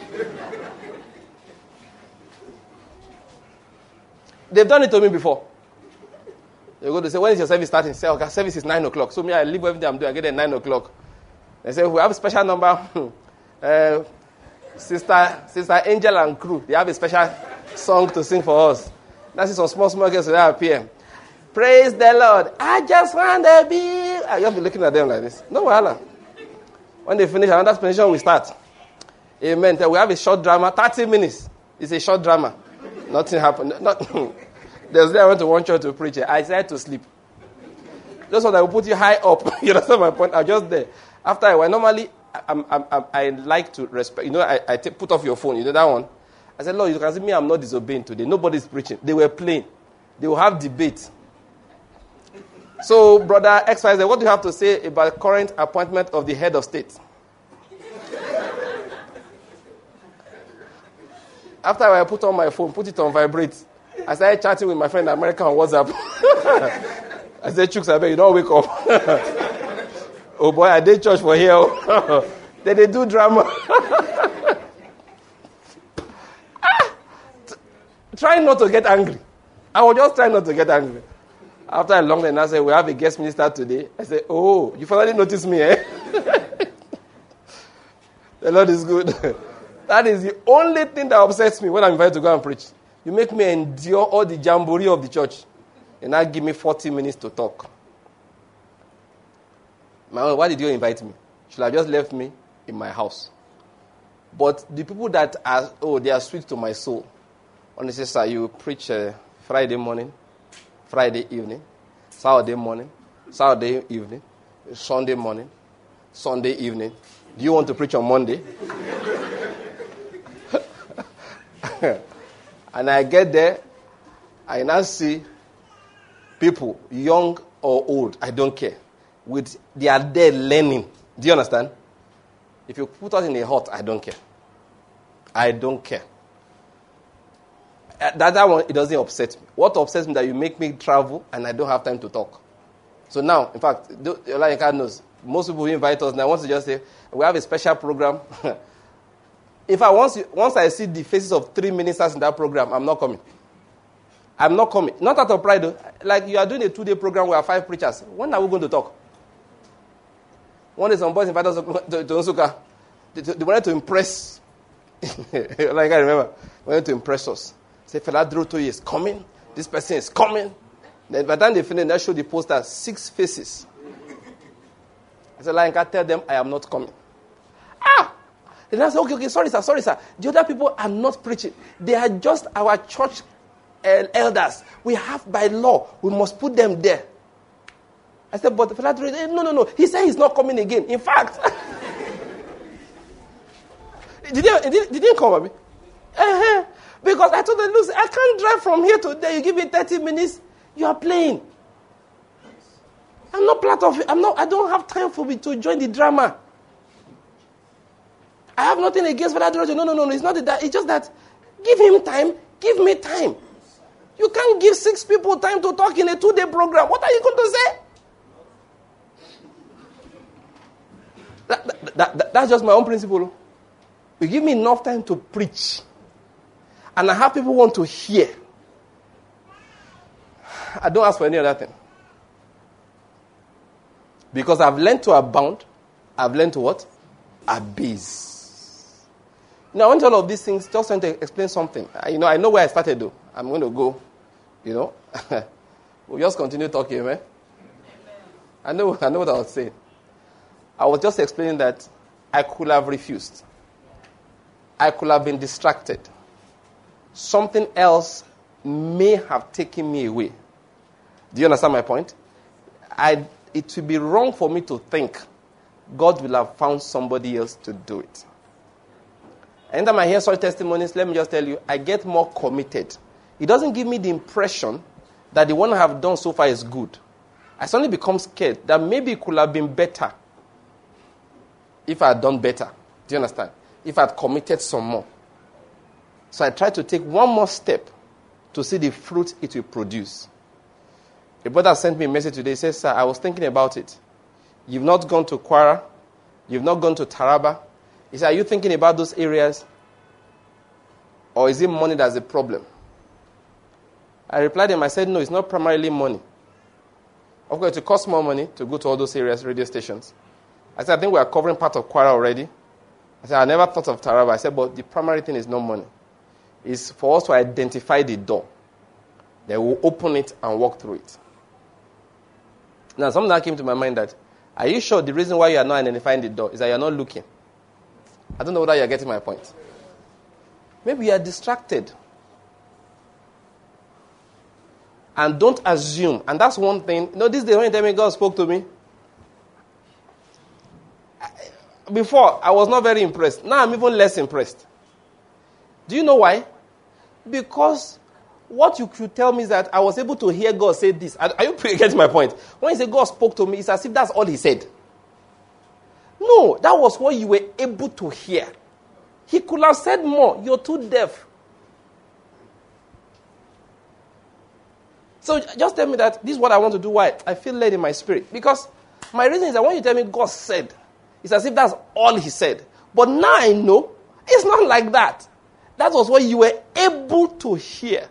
They've done it to me before. They go to say, when is your service starting? Say, okay, service is 9 o'clock. So me, I leave everything I'm doing. I get there at 9 o'clock. They say, we have a special number. Sister Angel and crew, they have a special song to sing for us. That's some small girls that appear. Praise the Lord. I just want to be. I just be looking at them like this. No wahala. When they finish, another explanation will start. Amen. We have a short drama, 30 minutes. It's a short drama. Nothing happened. There's there I went to one church to preach. I decided to sleep. Just so that I will put you high up. You understand my point? I'm just there. After a while, normally, I like to respect. You know, I put off your phone. You know that one? I said, Lord, you can see me, I'm not disobeying today. Nobody's preaching. They were playing. They will have debate. So, brother XYZ, what do you have to say about the current appointment of the head of state? After I put on my phone, put it on vibrate, I started chatting with my friend in America on WhatsApp. I said, Chooks, I bet you don't wake up. Oh boy, I did church for here. Then they do drama. Try not to get angry. I was just trying not to get angry. After a long time, I said, we have a guest minister today. I said, oh, you finally noticed me, eh? The Lord is good. That is the only thing that upsets me when I'm invited to go and preach. You make me endure all the jamboree of the church. And now give me 40 minutes to talk. Why did you invite me? Should have just left me in my house. But the people that are, they are sweet to my soul. When they say, sir, you preach Friday morning, Friday evening, Saturday morning, Saturday evening, Sunday morning, Sunday evening. Do you want to preach on Monday? And I get there, I now see people, young or old, I don't care. They are there learning. Do you understand? If you put us in a hut, I don't care. I don't care. That one, it doesn't upset me. What upsets me is that you make me travel and I don't have time to talk. So now, in fact, like God knows, most people who invite us now want to just say, we have a special program. In fact, once I see the faces of 3 ministers in that program, I'm not coming. I'm not coming. Not out of pride, though. Like you are doing a 2-day program where 5 preachers. When are we going to talk? One day some boys invited us to Nsukka. They wanted to impress. Like I remember. They wanted to impress us. Say, Fela Droto is coming. This person is coming. Then by the time they finish, they show the poster, 6 faces. I said, like, I tell them I am not coming. Then I said, okay, sorry, sir. The other people are not preaching. They are just our church elders. We have by law, we must put them there. I said, but Fela Droto, no. He said he's not coming again. In fact, did he come at me? Because I told them, Lucy, I can't drive from here to there. You give me 30 minutes, you are playing. I'm not part of it. I don't have time for me to join the drama. I have nothing against Fela Droto. No. It's not that. It's just that give him time. Give me time. You can't give 6 people time to talk in a 2-day program. What are you going to say? That's just my own principle. You give me enough time to preach. And I have people who want to hear. I don't ask for any other thing. Because I've learned to abound. I've learned to what? abyss. Now, I want all of these things, just trying to explain something. I know where I started, though. I'm going to go, We'll just continue talking, man. I know what I was saying. I was just explaining that I could have refused. I could have been distracted. Something else may have taken me away. Do you understand my point? It would be wrong for me to think God will have found somebody else to do it. Anytime I hear such testimonies, let me just tell you, I get more committed. It doesn't give me the impression that the one I have done so far is good. I suddenly become scared that maybe it could have been better if I had done better. Do you understand? If I had committed some more. So I try to take one more step to see the fruit it will produce. A brother sent me a message today. He says, sir, I was thinking about it. You've not gone to Kwara. You've not gone to Taraba. He said, are you thinking about those areas? Or is it money that's the problem? I replied him, I said, no, it's not primarily money. Of course, it costs more money to go to all those areas, radio stations. I said, I think we are covering part of Kwara already. I said, I never thought of Taraba. I said, but the primary thing is not money. It's for us to identify the door. Then we'll open it and walk through it. Now, something that came to my mind that, are you sure the reason why you are not identifying the door is that you are not looking? I don't know whether you are getting my point. Maybe you are distracted. And don't assume. And that's one thing. This day when you tell me God spoke to me. Before, I was not very impressed. Now I'm even less impressed. Do you know why? Because what you could tell me is that I was able to hear God say this. Are you getting my point? When you say God spoke to me, it's as if that's all he said. No, that was what you were able to hear. He could have said more. You're too deaf. So just tell me that this is what I want to do. Why? I feel led in my spirit. Because my reason is that when you tell me God said, it's as if that's all he said. But now I know it's not like that. That was what you were able to hear.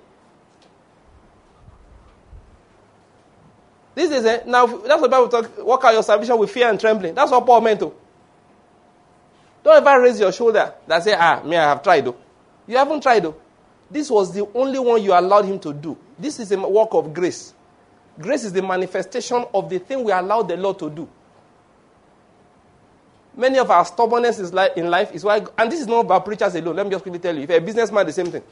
This is it. Now, that's what the Bible talks, work out your salvation with fear and trembling. That's what Paul meant to. Don't ever raise your shoulder and say, I have tried though. You haven't tried though. This was the only one you allowed him to do. This is a work of grace. Grace is the manifestation of the thing we allowed the Lord to do. Many of our stubbornness in life is why, and this is not about preachers alone. Let me just quickly tell you. If you're a businessman, the same thing.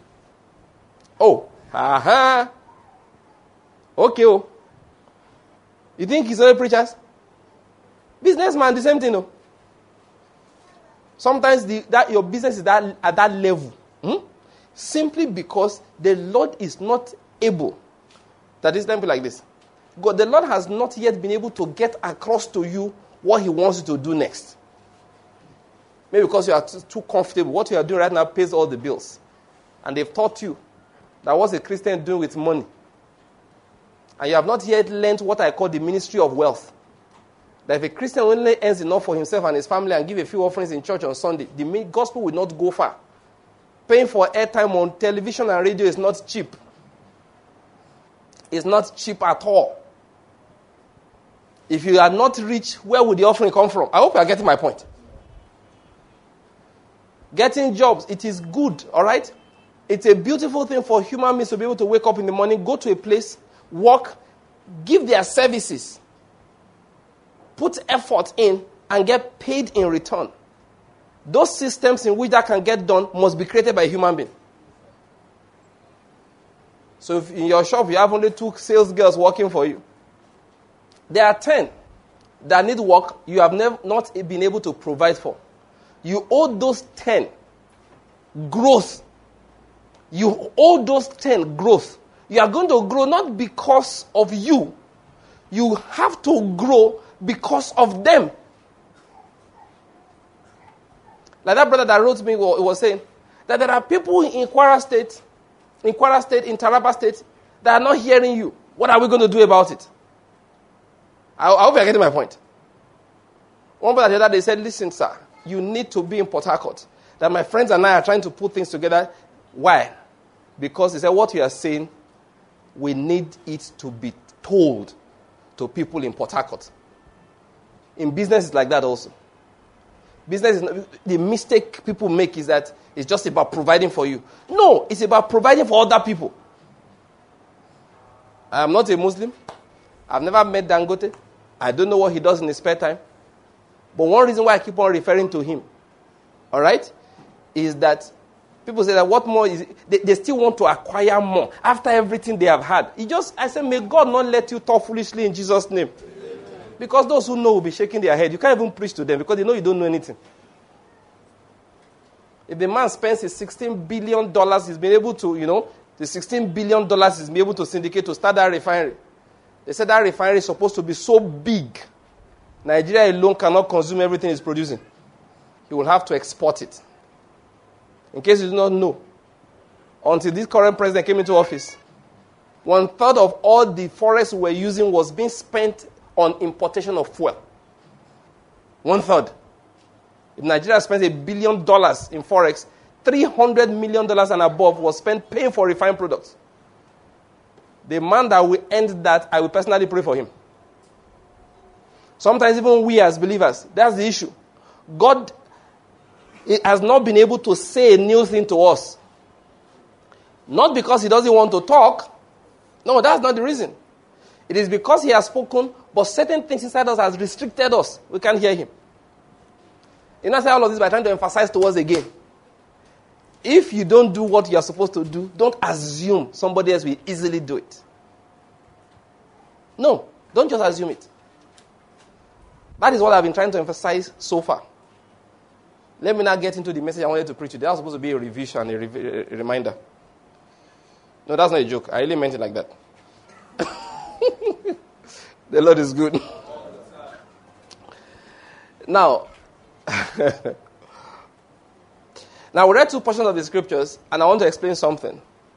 Okay, You think it's only preachers? Businessman, the same thing, no? Sometimes your business is at that level. Simply because the Lord is not able. That is, let me be like this. God, the Lord has not yet been able to get across to you what he wants you to do next. Maybe because you are too comfortable. What you are doing right now pays all the bills. And they've taught you that what's a Christian doing with money. And you have not yet learned what I call the ministry of wealth. That if a Christian only earns enough for himself and his family and give a few offerings in church on Sunday, the gospel will not go far. Paying for airtime on television and radio is not cheap. It's not cheap at all. If you are not rich, where would the offering come from? I hope you are getting my point. Getting jobs, it is good, all right? It's a beautiful thing for human beings to be able to wake up in the morning, go to a place, work, give their services, put effort in, and get paid in return. Those systems in which that can get done must be created by a human being. So if in your shop you have only 2 sales girls working for you, there are 10 that need work you have not been able to provide for. You owe those 10 growth. You owe those 10 growth. You are going to grow not because of you. You have to grow because of them. Like that brother that wrote me was saying that there are people in Kwara State, in Taraba State, that are not hearing you. What are we going to do about it? I hope you're getting my point. One brother the other day said, listen, sir, you need to be in Port Harcourt. That my friends and I are trying to put things together. Why? Because he said, what you are saying, we need it to be told to people in Port Harcourt. In business, it's like that also. Business is not, the mistake people make is that it's just about providing for you. No, it's about providing for other people. I am not a Muslim. I've never met Dangote. I don't know what he does in his spare time. But one reason why I keep on referring to him, all right, is that people say that what more is it? They still want to acquire more after everything they have had. I say, may God not let you talk foolishly in Jesus' name. Because those who know will be shaking their head. You can't even preach to them because they know you don't know anything. If the man spends his $16 billion, he's been able to, the $16 billion he's been able to syndicate to start that refinery. They said that refinery is supposed to be so big. Nigeria alone cannot consume everything it's producing. He will have to export it. In case you do not know, until this current president came into office, 1/3 of all the forests we were using was being spent on importation of fuel. 1/3. If Nigeria spends $1 billion in forex, $300 million and above was spent paying for refined products. The man that will end that, I will personally pray for him. Sometimes even we as believers, that's the issue. God has not been able to say a new thing to us. Not because he doesn't want to talk. No, that's not the reason. It is because he has spoken, but certain things inside us has restricted us. We can't hear him. I say all of this by trying to emphasize to us again. If you don't do what you are supposed to do, don't assume somebody else will easily do it. No, don't just assume it. That is what I've been trying to emphasize so far. Let me now get into the message I wanted to preach today. That was supposed to be a revision, a reminder. No, that's not a joke. I really meant it like that. The Lord is good. Now, now we read 2 portions of the scriptures, and I want to explain something.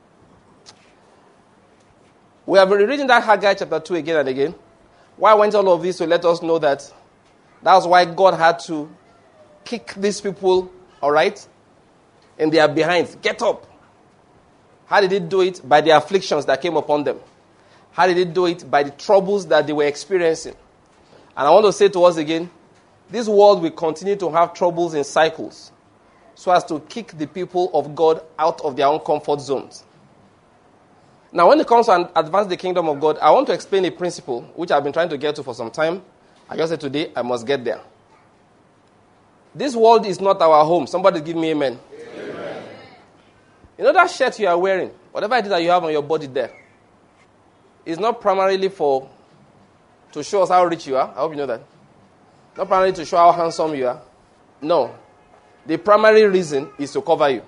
We have been reading that Haggai chapter 2 again and again. Why I went all of this to let us know that that's why God had to kick these people, all right, in their behinds. Get up. How did he do it? By the afflictions that came upon them. How did he do it? By the troubles that they were experiencing. And I want to say to us again, this world will continue to have troubles in cycles so as to kick the people of God out of their own comfort zones. Now, when it comes to advance the kingdom of God, I want to explain a principle which I've been trying to get to for some time. I just said today, I must get there. This world is not our home. Somebody give me amen. Amen. You know that shirt you are wearing, whatever it is that you have on your body there, is not primarily to show us how rich you are. I hope you know that. Not primarily to show how handsome you are. No. The primary reason is to cover you.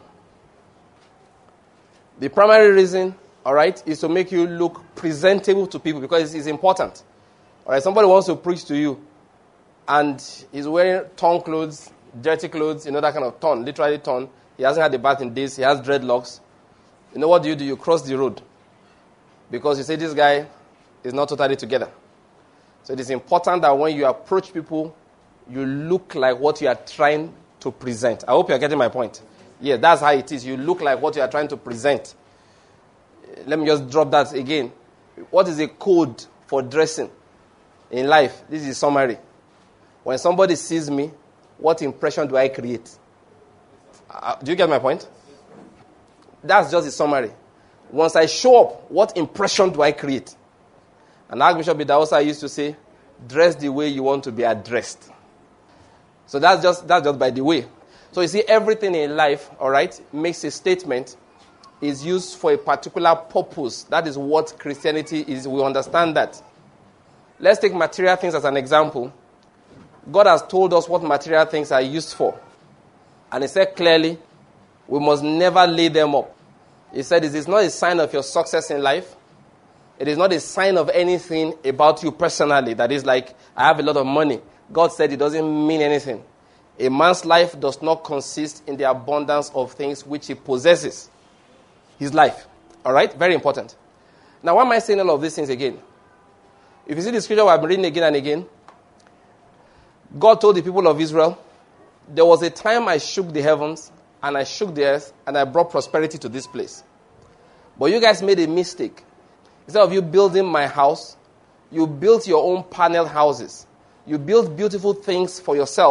The primary reason, all right, is to make you look presentable to people because it's important. All right, somebody wants to preach to you and he's wearing torn clothes, dirty clothes, that kind of torn, literally torn. He hasn't had a bath in days. He has dreadlocks. You know what do? You cross the road because you say this guy is not totally together. So it is important that when you approach people, you look like what you are trying to present. I hope you are getting my point. Yeah, that's how it is. You look like what you are trying to present. Let me just drop that again. What is a code for dressing in life? This is a summary. When somebody sees me, what impression do I create? Do you get my point? That's just a summary. Once I show up, what impression do I create? And Archbishop Idahosa used to say, dress the way you want to be addressed. So that's just by the way. So you see, everything in life, all right, makes a statement, is used for a particular purpose. That is what Christianity is. We understand that. Let's take material things as an example. God has told us what material things are used for. And he said clearly, we must never lay them up. He said, it is not a sign of your success in life. It is not a sign of anything about you personally. That is like, I have a lot of money. God said it doesn't mean anything. A man's life does not consist in the abundance of things which he possesses. His life. All right? Very important. Now, why am I saying all of these things again? If you see the scripture I've been reading again and again, God told the people of Israel, there was a time I shook the heavens and I shook the earth and I brought prosperity to this place. But you guys made a mistake. Instead of you building my house, you built your own panel houses. You built beautiful things for yourself,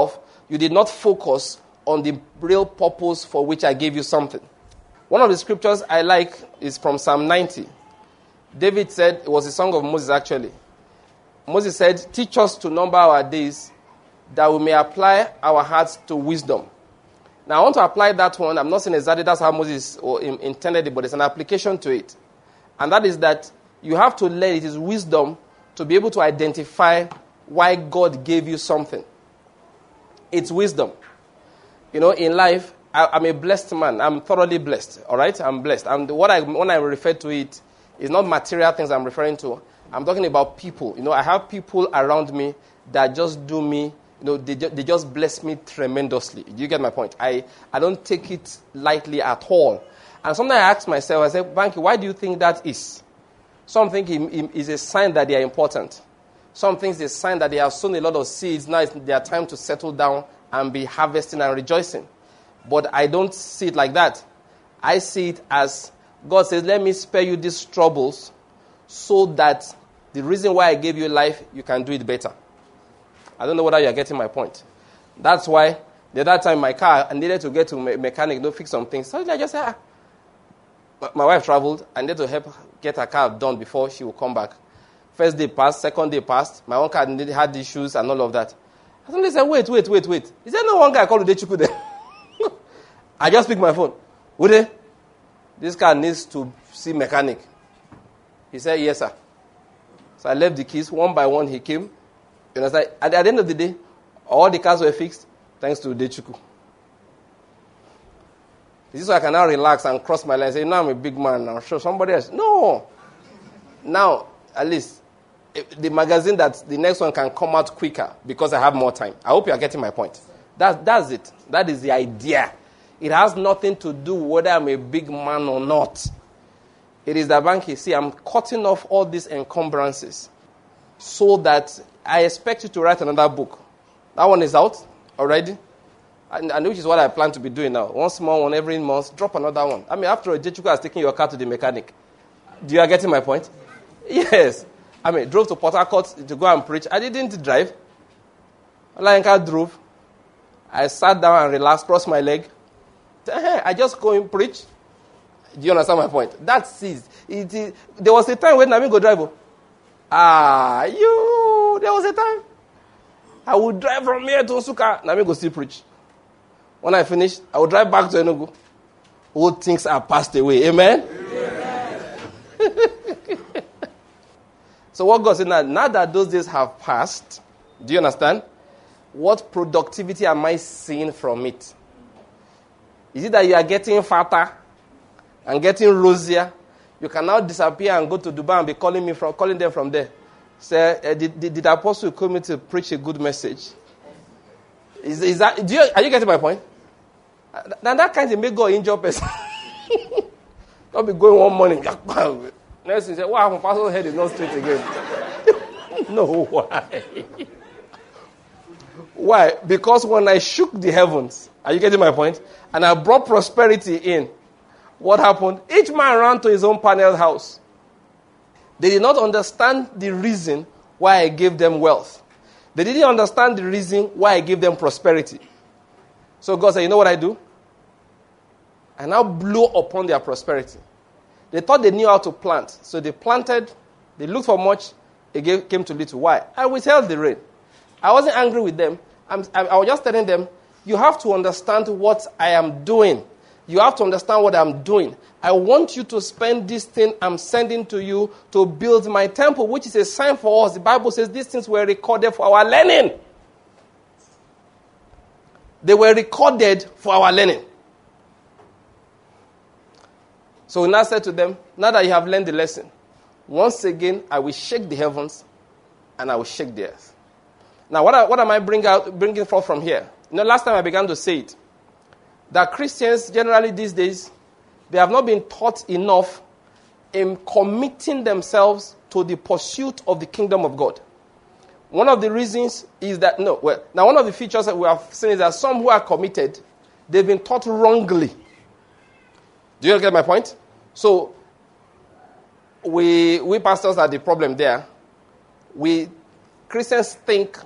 You did not focus on the real purpose for which I gave you something. One of the scriptures I like is from Psalm 90. David said, it was a song of Moses actually. Moses said, teach us to number our days that we may apply our hearts to wisdom. Now I want to apply that one. I'm not saying exactly that's how Moses intended it, but it's an application to it. And that is that you have to learn, it is wisdom, to be able to identify why God gave you something. It's wisdom. You know, in life, I'm a blessed man. I'm thoroughly blessed. All right? I'm blessed. And when I refer to it, it's not material things I'm referring to. I'm talking about people. You know, I have people around me that just do me, you know, they just bless me tremendously. Do you get my point? I don't take it lightly at all. And sometimes I ask myself, I say, Banky, why do you think that is? Some think it is a sign that they are important. Some think it's a sign that they have sown a lot of seeds. Now it's their time to settle down and be harvesting and rejoicing. But I don't see it like that. I see it as God says, let me spare you these troubles so that the reason why I gave you life, you can do it better. I don't know whether you're getting my point. That's why the other time my car, I needed to get to a mechanic to fix some things. So I just said, my wife traveled. I needed to help get her car done before she would come back. First day passed, second day passed. My own car had issues and all of that. I suddenly said, wait. He said, no, one guy called Udechuku there. I just picked my phone. Ude, this car needs to see mechanic. He said, yes, sir. So I left the keys. One by one, he came. And I said, at the end of the day, all the cars were fixed thanks to Udechuku. This is so I can now relax and cross my line and say, no, I'm a big man now. Show somebody else. No. Now, at least, the magazine that the next one can come out quicker because I have more time. I hope you are getting my point. That's it. That is the idea. It has nothing to do with whether I'm a big man or not. It is the Banky. See, I'm cutting off all these encumbrances so that I expect you to write another book. That one is out already. And which is what I plan to be doing now. One small one every month, drop another one. I mean, after all, Udechuku has taken your car to the mechanic. Do you are getting my point? Yes. I mean, drove to Port Harcourt to go and preach. I didn't drive. Olayenka drove. I sat down and relaxed, crossed my leg. I just go and preach. Do you understand my point? That's it. There was a time when Nami go drive. There was a time. I would drive from here to Nsukka. Nami go still preach. When I finish, I will drive back to Enugu. All things are passed away. Amen? Amen. So what God said, now that those days have passed, do you understand? What productivity am I seeing from it? Is it that you are getting fatter and getting rosier? You can now disappear and go to Dubai and be calling them from there. Say, did the apostle call me to preach a good message? Is that? Are you getting my point? Now that kind of make God injure person. Don't be going one morning. Next thing say, "Wow, my pastor's head is not straight again." No, why? Why? Because when I shook the heavens, are you getting my point? And I brought prosperity in. What happened? Each man ran to his own paneled house. They did not understand the reason why I gave them wealth. They didn't understand the reason why I gave them prosperity. So God said, you know what I do? I now blew upon their prosperity. They thought they knew how to plant. So they planted, they looked for much, it came to little. Why? I withheld the rain. I wasn't angry with them. I was just telling them, you have to understand what I am doing. You have to understand what I'm doing. I want you to spend this thing I'm sending to you to build my temple, which is a sign for us. The Bible says these things were recorded for our learning. They were recorded for our learning. So we now said to them, now that you have learned the lesson, once again, I will shake the heavens and I will shake the earth. Now, what am I bringing forth from here? You know, last time I began to say it, that Christians generally these days, they have not been taught enough in committing themselves to the pursuit of the kingdom of God. One of the reasons is that, one of the features that we have seen is that some who are committed, they've been taught wrongly. Do you get my point? So, we pastors are the problem there. We Christians think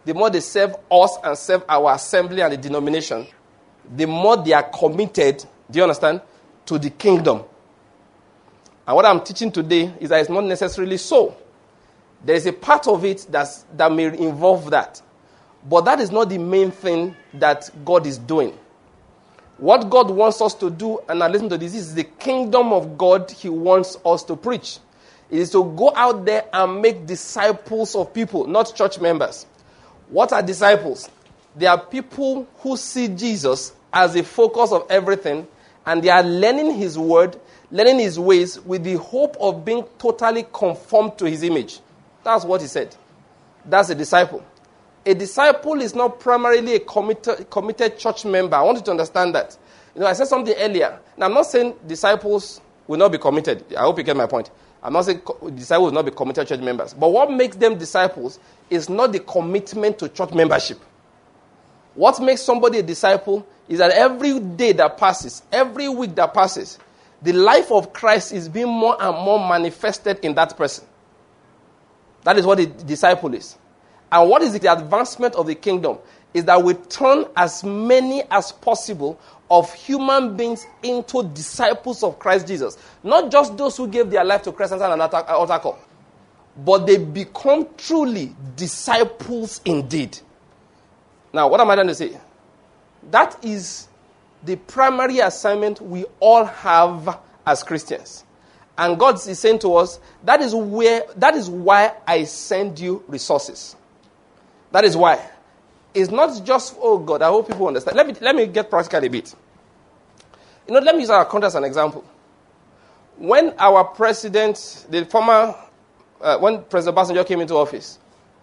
the more they serve us and serve our assembly and the denomination, the more they are committed, do you understand, to the kingdom. And what I'm teaching today is that it's not necessarily so. There is a part of it that may involve that. But that is not the main thing that God is doing. What God wants us to do, and now listen to this, is the kingdom of God He wants us to preach. It is to go out there and make disciples of people, not church members. What are disciples? They are people who see Jesus as the focus of everything, and they are learning His word, learning His ways with the hope of being totally conformed to His image. That's what He said. That's a disciple. A disciple is not primarily a committed church member. I want you to understand that. I said something earlier. Now, I'm not saying disciples will not be committed. I hope you get my point. I'm not saying disciples will not be committed church members. But what makes them disciples is not the commitment to church membership. What makes somebody a disciple is that every day that passes, every week that passes, the life of Christ is being more and more manifested in that person. That is what a disciple is. And what is the advancement of the kingdom? Is that we turn as many as possible of human beings into disciples of Christ Jesus. Not just those who gave their life to Christ and an altar call, but they become truly disciples indeed. Now, what am I trying to say? That is the primary assignment we all have as Christians. And God is saying to us, that is why I send you resources. That is why. It's not just, oh God, I hope people understand. Let me get practical a bit. Let me use our country as an example. When our president, when President Obasanjo came into office,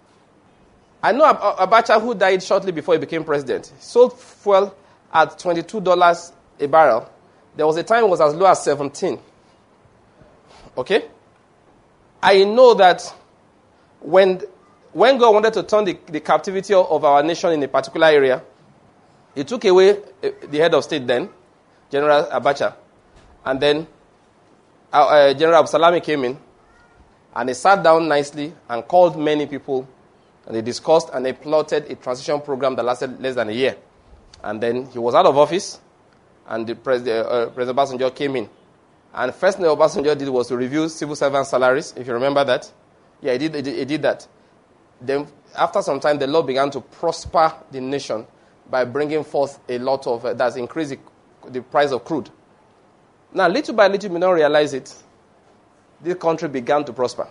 I know Abacha, who died shortly before he became president, sold fuel at $22 a barrel. There was a time it was as low as 17. Okay? I know that when God wanted to turn the captivity of our nation in a particular area, He took away the head of state then, General Abacha, and then General Absalami came in, and they sat down nicely and called many people, and they discussed and they plotted a transition program that lasted less than a year. And then he was out of office, and President Obasanjo came in. And the first thing Obasanjo did was to review civil servant salaries, if you remember that. Yeah, he did that. Then, after some time, the Lord began to prosper the nation by bringing forth a lot of, that's increased the price of crude. Now, little by little, you may not realize it, this country began to prosper.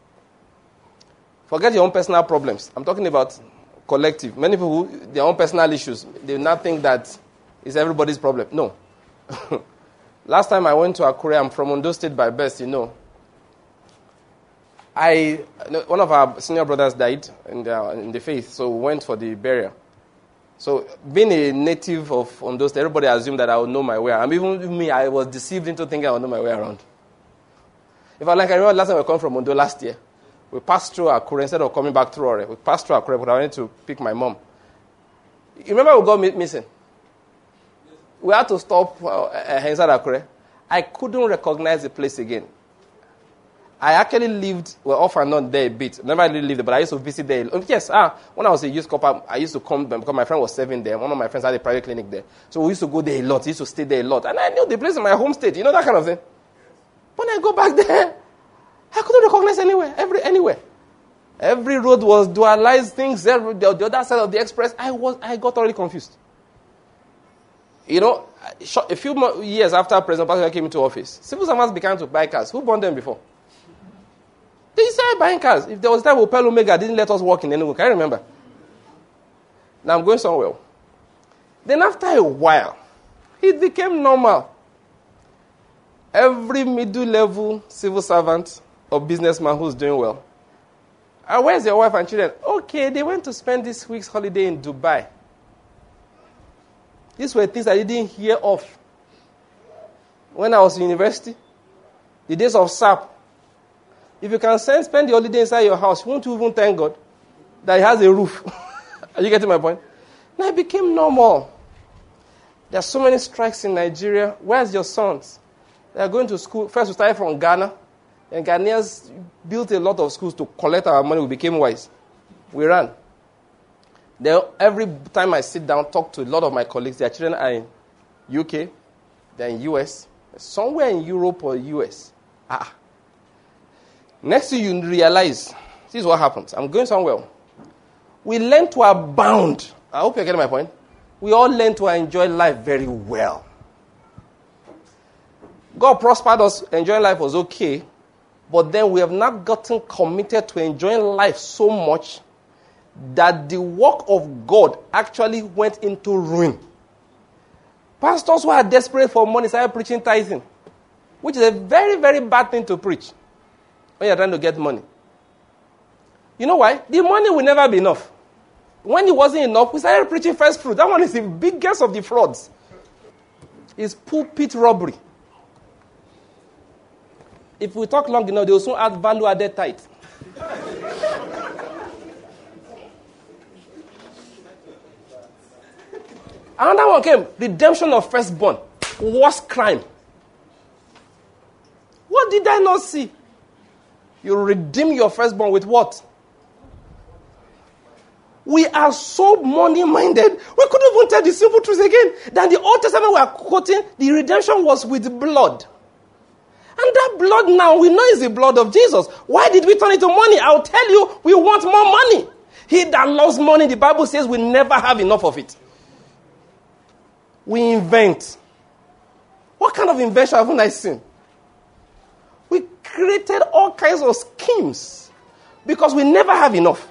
Forget your own personal problems. I'm talking about collective. Many people, their own personal issues, they not think that it's everybody's problem. No. Last time I went to Akure, I'm from Ondo State by birth, one of our senior brothers died in the faith, so we went for the burial. So, being a native of Ondo State, everybody assumed that I would know my way around. Even me, I was deceived into thinking I would know my way around. I remember last time we came from Ondo last year. We passed through Akure instead of coming back through Ore. We passed through Akure, but I wanted to pick my mom. You remember we got missing? We had to stop inside Akure. I couldn't recognize the place again. I actually lived, off and on there a bit. Never really lived there, but I used to visit there. Yes, when I was a youth corps, I used to come because my friend was serving there. One of my friends had a private clinic there. So we used to go there a lot. We used to stay there a lot. And I knew the place in my home state, that kind of thing. When I go back there, I couldn't recognize anywhere. Every road was dualized things. The other side of the express, I got already confused. A few years after President Obasanjo came into office, civil servants began to buy cars. Who bought them before? They started buying cars. If there was a time Opel Omega didn't let us walk in Enugu, can you remember? Now I'm going somewhere. Then after a while, it became normal. Every middle-level civil servant or businessman who's doing well. And where's your wife and children? Okay, they went to spend this week's holiday in Dubai. These were things I didn't hear of when I was in university. The days of SAP. If you can spend the holiday inside your house, won't you even thank God that it has a roof? Are you getting my point? Now it became normal. There are so many strikes in Nigeria. Where's your sons? They are going to school. First we started from Ghana. And Ghanaians built a lot of schools to collect our money. We became wise. We ran. Then every time I sit down, talk to a lot of my colleagues, their children are in UK, they're in US, somewhere in Europe or US. Next thing you realize, this is what happens. I'm going somewhere. We learn to abound. I hope you're getting my point. We all learn to enjoy life very well. God prospered us, enjoying life was okay, but then we have not gotten committed to enjoying life so much that the work of God actually went into ruin. Pastors who are desperate for money started preaching tithing, which is a very, very bad thing to preach when you're trying to get money. You know why? The money will never be enough. When it wasn't enough, we started preaching first fruit. That one is the biggest of the frauds. It's pulpit robbery. If we talk long enough, they will soon add value-added tithe. Another one came, redemption of firstborn. Worst crime. What did I not see? You redeem your firstborn with what? We are so money-minded. We couldn't even tell the simple truth again. That the Old Testament we are quoting, the redemption was with blood. And that blood now, we know is the blood of Jesus. Why did we turn it to money? I'll tell you, we want more money. He that loves money, the Bible says, will never have enough of it. We invent. What kind of invention haven't I seen? We created all kinds of schemes because we never have enough.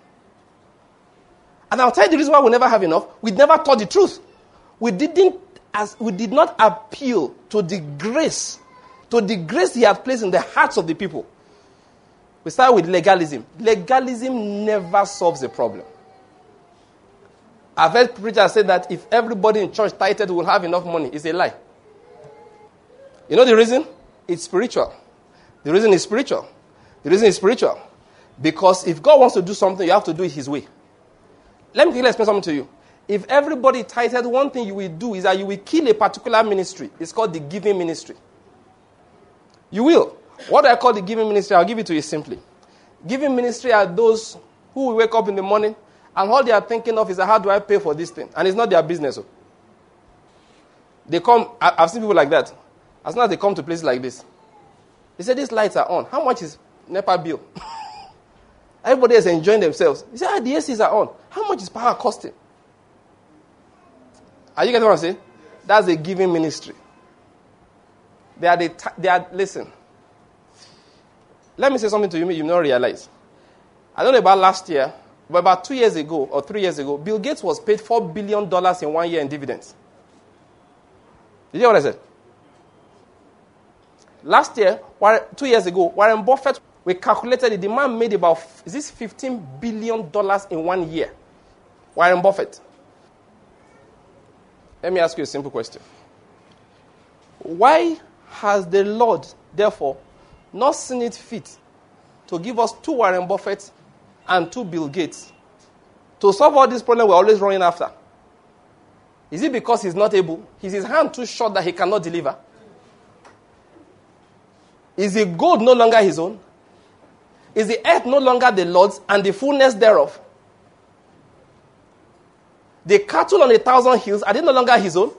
And I'll tell you the reason why we never have enough. We never taught the truth. We did not appeal to the grace he had placed in the hearts of the people. We start with legalism. Legalism never solves the problem. I've heard preachers say that if everybody in church tithed will have enough money, it's a lie. You know the reason? It's spiritual. The reason is spiritual. The reason is spiritual. Because if God wants to do something, you have to do it his way. Let me quickly explain something to you. If everybody tithed, one thing you will do is that you will kill a particular ministry. It's called the giving ministry. You will. What do I call the giving ministry? I'll give it to you simply. Giving ministry are those who will wake up in the morning and all they are thinking of is how do I pay for this thing? And it's not their business. They come, I've seen people like that. As soon as they come to places like this, they say these lights are on. How much is NEPA bill? Everybody is enjoying themselves. They say, the ACs are on. How much is power costing? Are you getting what I'm saying? That's a giving ministry. Listen. Let me say something to you you not realize. I don't know about last year, but about 2 years ago or 3 years ago, Bill Gates was paid $4 billion in 1 year in dividends. Did you hear what I said? Last year, 2 years ago, Warren Buffett, we calculated the man made about, $15 billion in 1 year? Warren Buffett. Let me ask you a simple question. Why has the Lord, therefore, not seen it fit to give us 2 Warren Buffett and 2 Bill Gates to solve all these problems we're always running after? Is it because he's not able? Is his hand too short that he cannot deliver? Is the gold no longer his own? Is the earth no longer the Lord's and the fullness thereof? The cattle on 1,000 hills, are they no longer his own?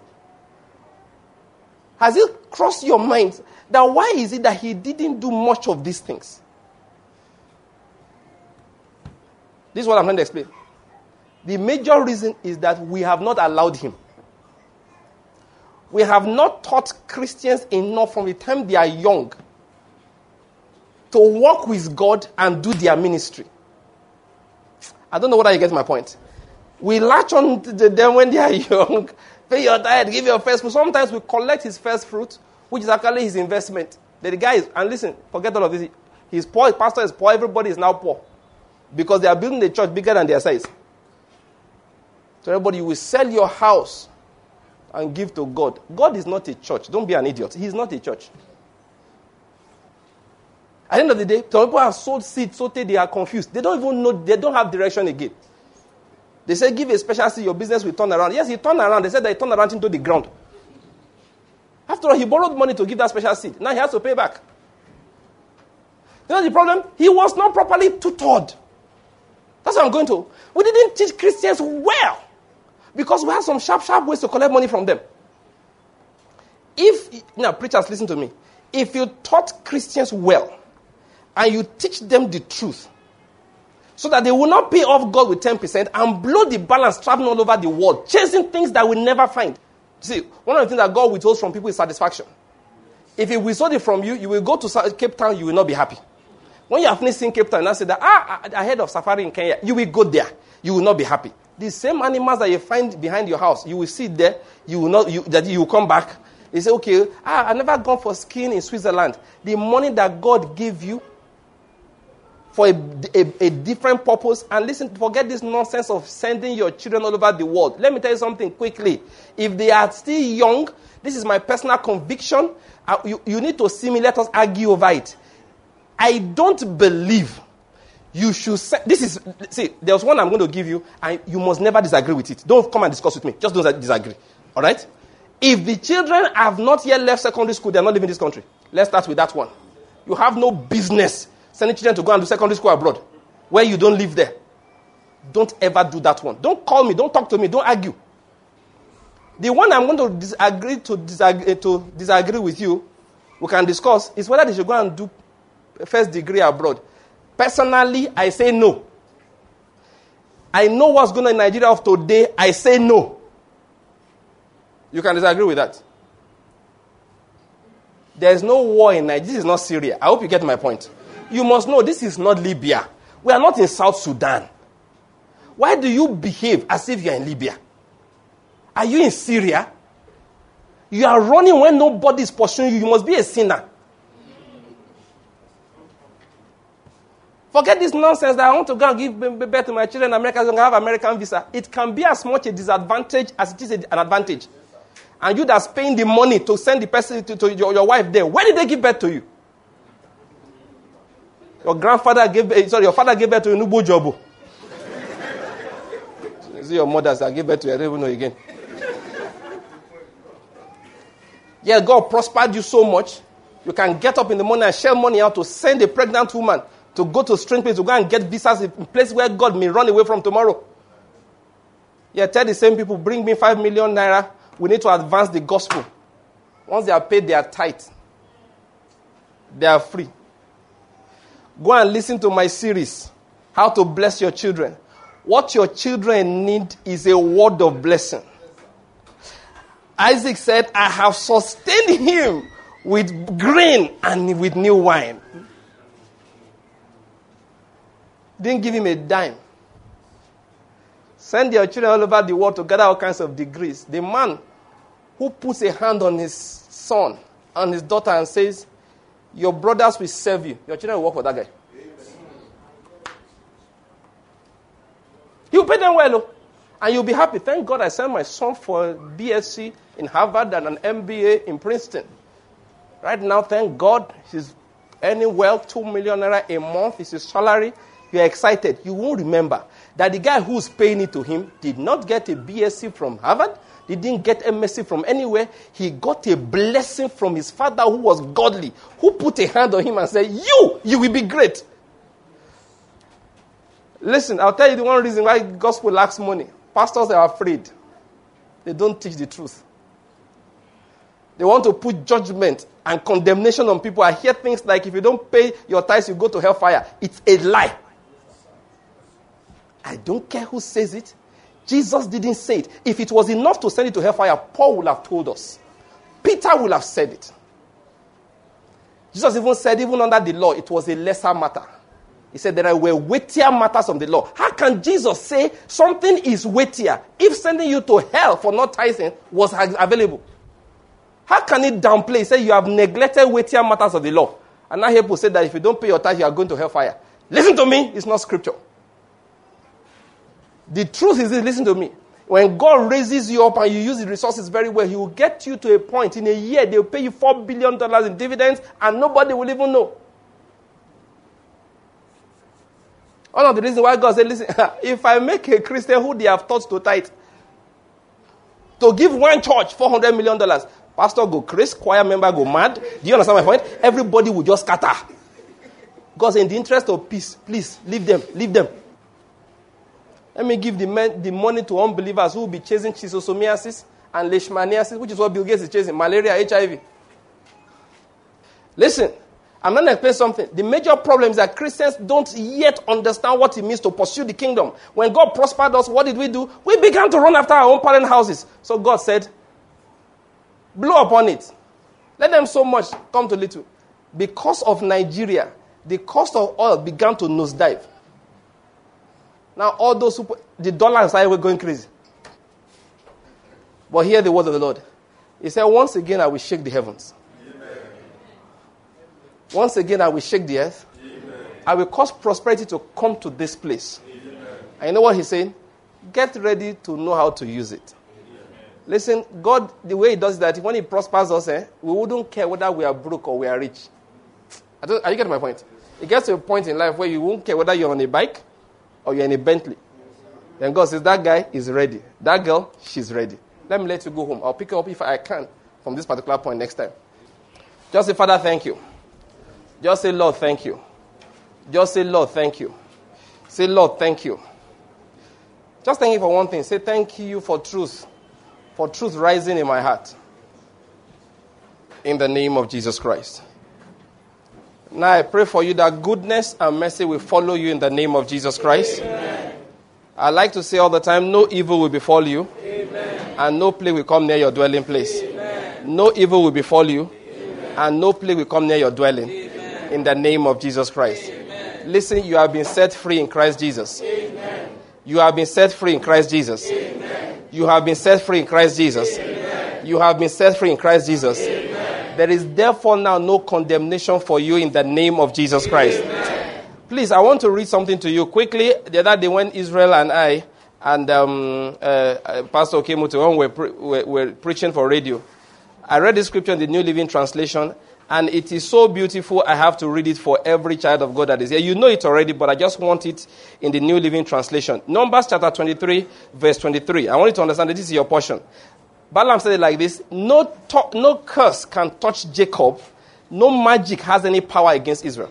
Has it crossed your mind that why is it that he didn't do much of these things? This is what I'm trying to explain. The major reason is that we have not allowed him. We have not taught Christians enough from the time they are young to walk with God and do their ministry. I don't know whether you get my point. We latch on to them when they are young. Pay your tithe, give your first fruit. Sometimes we collect his first fruit, which is actually his investment. Then the guy is, and listen, forget all of this. He's poor, his pastor is poor, everybody is now poor. Because they are building the church bigger than their size. So everybody, you will sell your house and give to God. God is not a church. Don't be an idiot. He is not a church. At the end of the day, some people have sold seeds, so they are confused. They don't even know, they don't have direction again. They say, give a special seed, your business will turn around. Yes, he turned around. They said that he turned around into the ground. After all, he borrowed money to give that special seed. Now he has to pay back. You know the problem? He was not properly tutored. That's what I'm going to. We didn't teach Christians well because we had some sharp ways to collect money from them. Now, preachers, listen to me. If you taught Christians well and you teach them the truth so that they will not pay off God with 10% and blow the balance traveling all over the world, chasing things that we'll never find. See, one of the things that God withholds from people is satisfaction. If He withholds it from you, you will go to Cape Town, you will not be happy. When you have finished seeing Cape Town and I say that, ahead of safari in Kenya, you will go there. You will not be happy. The same animals that you find behind your house, you will see there, you will come back. You say, okay, I've never gone for skiing in Switzerland. The money that God gave you for a different purpose, and listen, forget this nonsense of sending your children all over the world. Let me tell you something quickly. If they are still young, this is my personal conviction, you need to see me, let us argue over it. I don't believe you should say, there's one I'm going to give you, and you must never disagree with it. Don't come and discuss with me. Just don't disagree. All right? If the children have not yet left secondary school, they're not living in this country. Let's start with that one. You have no business sending children to go and do secondary school abroad where you don't live there. Don't ever do that one. Don't call me. Don't talk to me. Don't argue. The one I'm going to disagree with you, we can discuss, is whether they should go and do first degree abroad. Personally, I say no. I know what's going on in Nigeria of today. I say no. You can disagree with that. There is no war in Nigeria. This is not Syria. I hope you get my point. You must know this is not Libya. We are not in South Sudan. Why do you behave as if you are in Libya? Are you in Syria? You are running when nobody is pursuing you. You must be a sinner. Forget this nonsense that I want to go and give birth to my children in America so I have American visa. It can be as much a disadvantage as it is an advantage. And you that's paying the money to send the person to your wife there, where did they give birth to you? Your father gave birth to you in Nubu Jobo. Is it your mothers that gave birth to you? I don't even know again. Yeah, God prospered you so much. You can get up in the morning and shell money out to send a pregnant woman to go to a strange place, to go and get visas in a place where God may run away from tomorrow. Yeah, tell the same people, bring me 5 million naira. We need to advance the gospel. Once they are paid their tithe, they are free. Go and listen to my series, How to Bless Your Children. What your children need is a word of blessing. Isaac said, I have sustained him with grain and with new wine. Didn't give him a dime. Send your children all over the world to gather all kinds of degrees. The man who puts a hand on his son and his daughter and says, your brothers will serve you. Your children will work for that guy. He'll pay them well, and you'll be happy. Thank God I sent my son for a BSc in Harvard and an MBA in Princeton. Right now, thank God, he's earning well, 2 million naira a month is his salary. You're excited. You won't remember that the guy who's paying it to him did not get a BSc from Harvard. He didn't get MSc from anywhere. He got a blessing from his father who was godly, who put a hand on him and said, you will be great. Listen, I'll tell you the one reason why gospel lacks money. Pastors are afraid. They don't teach the truth. They want to put judgment and condemnation on people. I hear things like, if you don't pay your tithes, you go to hellfire. It's a lie. I don't care who says it. Jesus didn't say it. If it was enough to send it to hellfire, Paul would have told us. Peter would have said it. Jesus even said, even under the law, it was a lesser matter. He said there were weightier matters of the law. How can Jesus say something is weightier if sending you to hell for not tithing was available? How can it downplay? Say you have neglected weightier matters of the law. And now people say that if you don't pay your tithe, you are going to hellfire. Listen to me, it's not scripture. The truth is this, listen to me. When God raises you up and you use the resources very well, He will get you to a point in a year, they will pay you $4 billion in dividends and nobody will even know. One of the reasons why God said, listen, if I make a Christian who they have taught to tithe, to give one church $400 million, pastor go crazy, choir member go mad. Do you understand my point? Everybody will just scatter. God said, in the interest of peace, please, leave them. Let me give the money to unbelievers who will be chasing schistosomiasis and leishmaniasis, which is what Bill Gates is chasing, malaria, HIV. Listen, I'm going to explain something. The major problem is that Christians don't yet understand what it means to pursue the kingdom. When God prospered us, what did we do? We began to run after our own parent houses. So God said, blow upon it. Let them so much come to little. Because of Nigeria, the cost of oil began to nosedive. Now all those the dollar started going crazy. But hear the word of the Lord. He said, once again I will shake the heavens. Amen. Once again I will shake the earth. Amen. I will cause prosperity to come to this place. Amen. And you know what he's saying? Get ready to know how to use it. Amen. Listen, God, the way he does is that when he prospers us, we wouldn't care whether we are broke or we are rich. Are you getting my point? It gets to a point in life where you won't care whether you're on a bike or you're in a Bentley. Then God says, that guy is ready. That girl, she's ready. Let me let you go home. I'll pick you up if I can from this particular point next time. Just say, Father, thank you. Just say, Lord, thank you. Just say, Lord, thank you. Say, Lord, thank you. Just thank you for one thing. Say, thank you for truth rising in my heart. In the name of Jesus Christ. Now I pray for you that goodness and mercy will follow you in the name of Jesus Christ. Amen. I like to say all the time, no evil will befall you. Amen. And no plague will come near your dwelling place. Amen. No evil will befall you. Amen. And no plague will come near your dwelling. Amen. In the name of Jesus Christ. Amen. Listen, you have been set free in Christ Jesus. Amen. You have been set free in Christ Jesus. Amen. You have been set free in Christ Jesus. Amen. You have been set free in Christ Jesus. Amen. There is therefore now no condemnation for you in the name of Jesus Christ. Amen. Please, I want to read something to you quickly. The other day when Israel and I and Pastor Okemuto, when we were preaching for radio, I read the scripture in the New Living Translation, and it is so beautiful, I have to read it for every child of God that is here. You know it already, but I just want it in the New Living Translation. Numbers chapter 23, verse 23. I want you to understand that this is your portion. Balaam said it like this: no curse can touch Jacob. No magic has any power against Israel.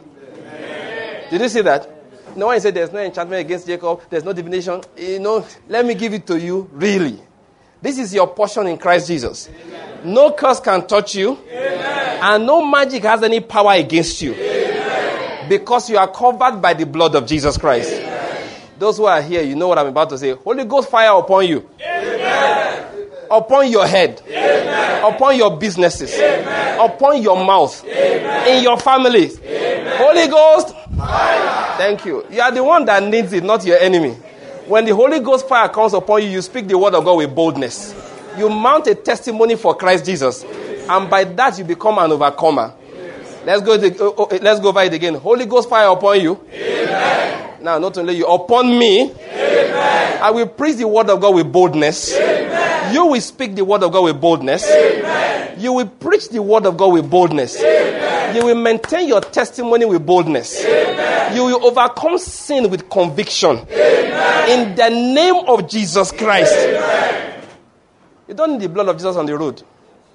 Amen. Did you see that? No one said there's no enchantment against Jacob. There's no divination. Let me give it to you. Really. This is your portion in Christ Jesus. Amen. No curse can touch you. Amen. And no magic has any power against you. Amen. Because you are covered by the blood of Jesus Christ. Amen. Those who are here, you know what I'm about to say. Holy Ghost fire upon you. Amen. Upon your head. Amen. Upon your businesses. Amen. Upon your mouth. Amen. In your families. Amen. Holy Ghost fire. Thank you. You are the one that needs it, not your enemy. When the Holy Ghost fire comes upon you, you speak the word of God with boldness. You mount a testimony for Christ Jesus. And by that you become an overcomer. Let's go over it again. Holy Ghost fire upon you. Amen. Now, not only you, upon me. Amen. I will preach the word of God with boldness. Amen. You will speak the word of God with boldness. Amen. You will preach the word of God with boldness. Amen. You will maintain your testimony with boldness. Amen. You will overcome sin with conviction. Amen. In the name of Jesus Christ. Amen. You don't need the blood of Jesus on the road.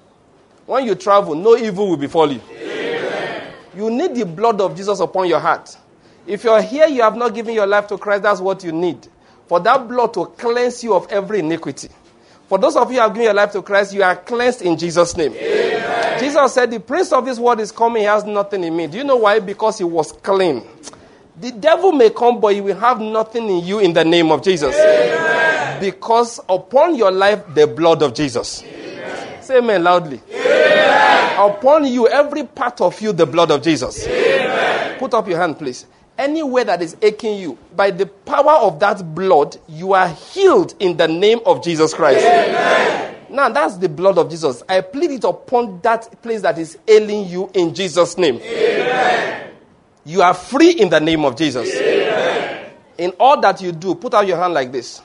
When you travel, no evil will befall you. Amen. You need the blood of Jesus upon your heart. If you're here, you have not given your life to Christ, that's what you need. For that blood to cleanse you of every iniquity. For those of you who have given your life to Christ, you are cleansed in Jesus' name. Amen. Jesus said, the prince of this world is coming, he has nothing in me. Do you know why? Because he was clean. The devil may come, but he will have nothing in you in the name of Jesus. Amen. Because upon your life, the blood of Jesus. Amen. Say amen loudly. Amen. Upon you, every part of you, the blood of Jesus. Amen. Put up your hand, please. Anywhere that is aching you, by the power of that blood, you are healed in the name of Jesus Christ. Amen. Now, that's the blood of Jesus. I plead it upon that place that is ailing you in Jesus' name. Amen. You are free in the name of Jesus. Amen. In all that you do, put out your hand like this.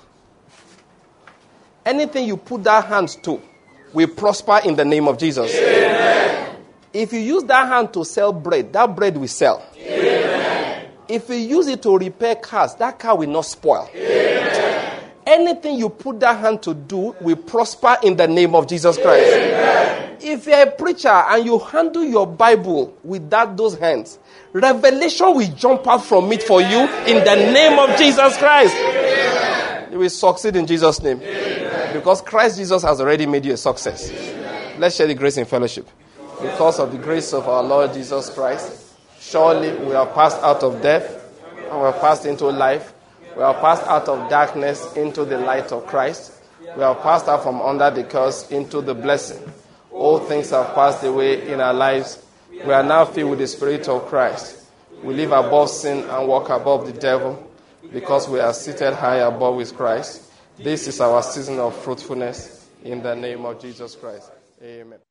Anything you put that hand to will prosper in the name of Jesus. Amen. If you use that hand to sell bread, that bread will sell. Amen. If you use it to repair cars, that car will not spoil. Amen. Anything you put that hand to do will prosper in the name of Jesus Christ. Amen. If you're a preacher and you handle your Bible with those hands, revelation will jump out from it for you in the name of Jesus Christ. Amen. You will succeed in Jesus' name. Amen. Because Christ Jesus has already made you a success. Amen. Let's share the grace in fellowship. Because of the grace of our Lord Jesus Christ, surely we are passed out of death and we are passed into life. We are passed out of darkness into the light of Christ. We are passed out from under the curse into the blessing. All things have passed away in our lives. We are now filled with the Spirit of Christ. We live above sin and walk above the devil because we are seated high above with Christ. This is our season of fruitfulness in the name of Jesus Christ. Amen.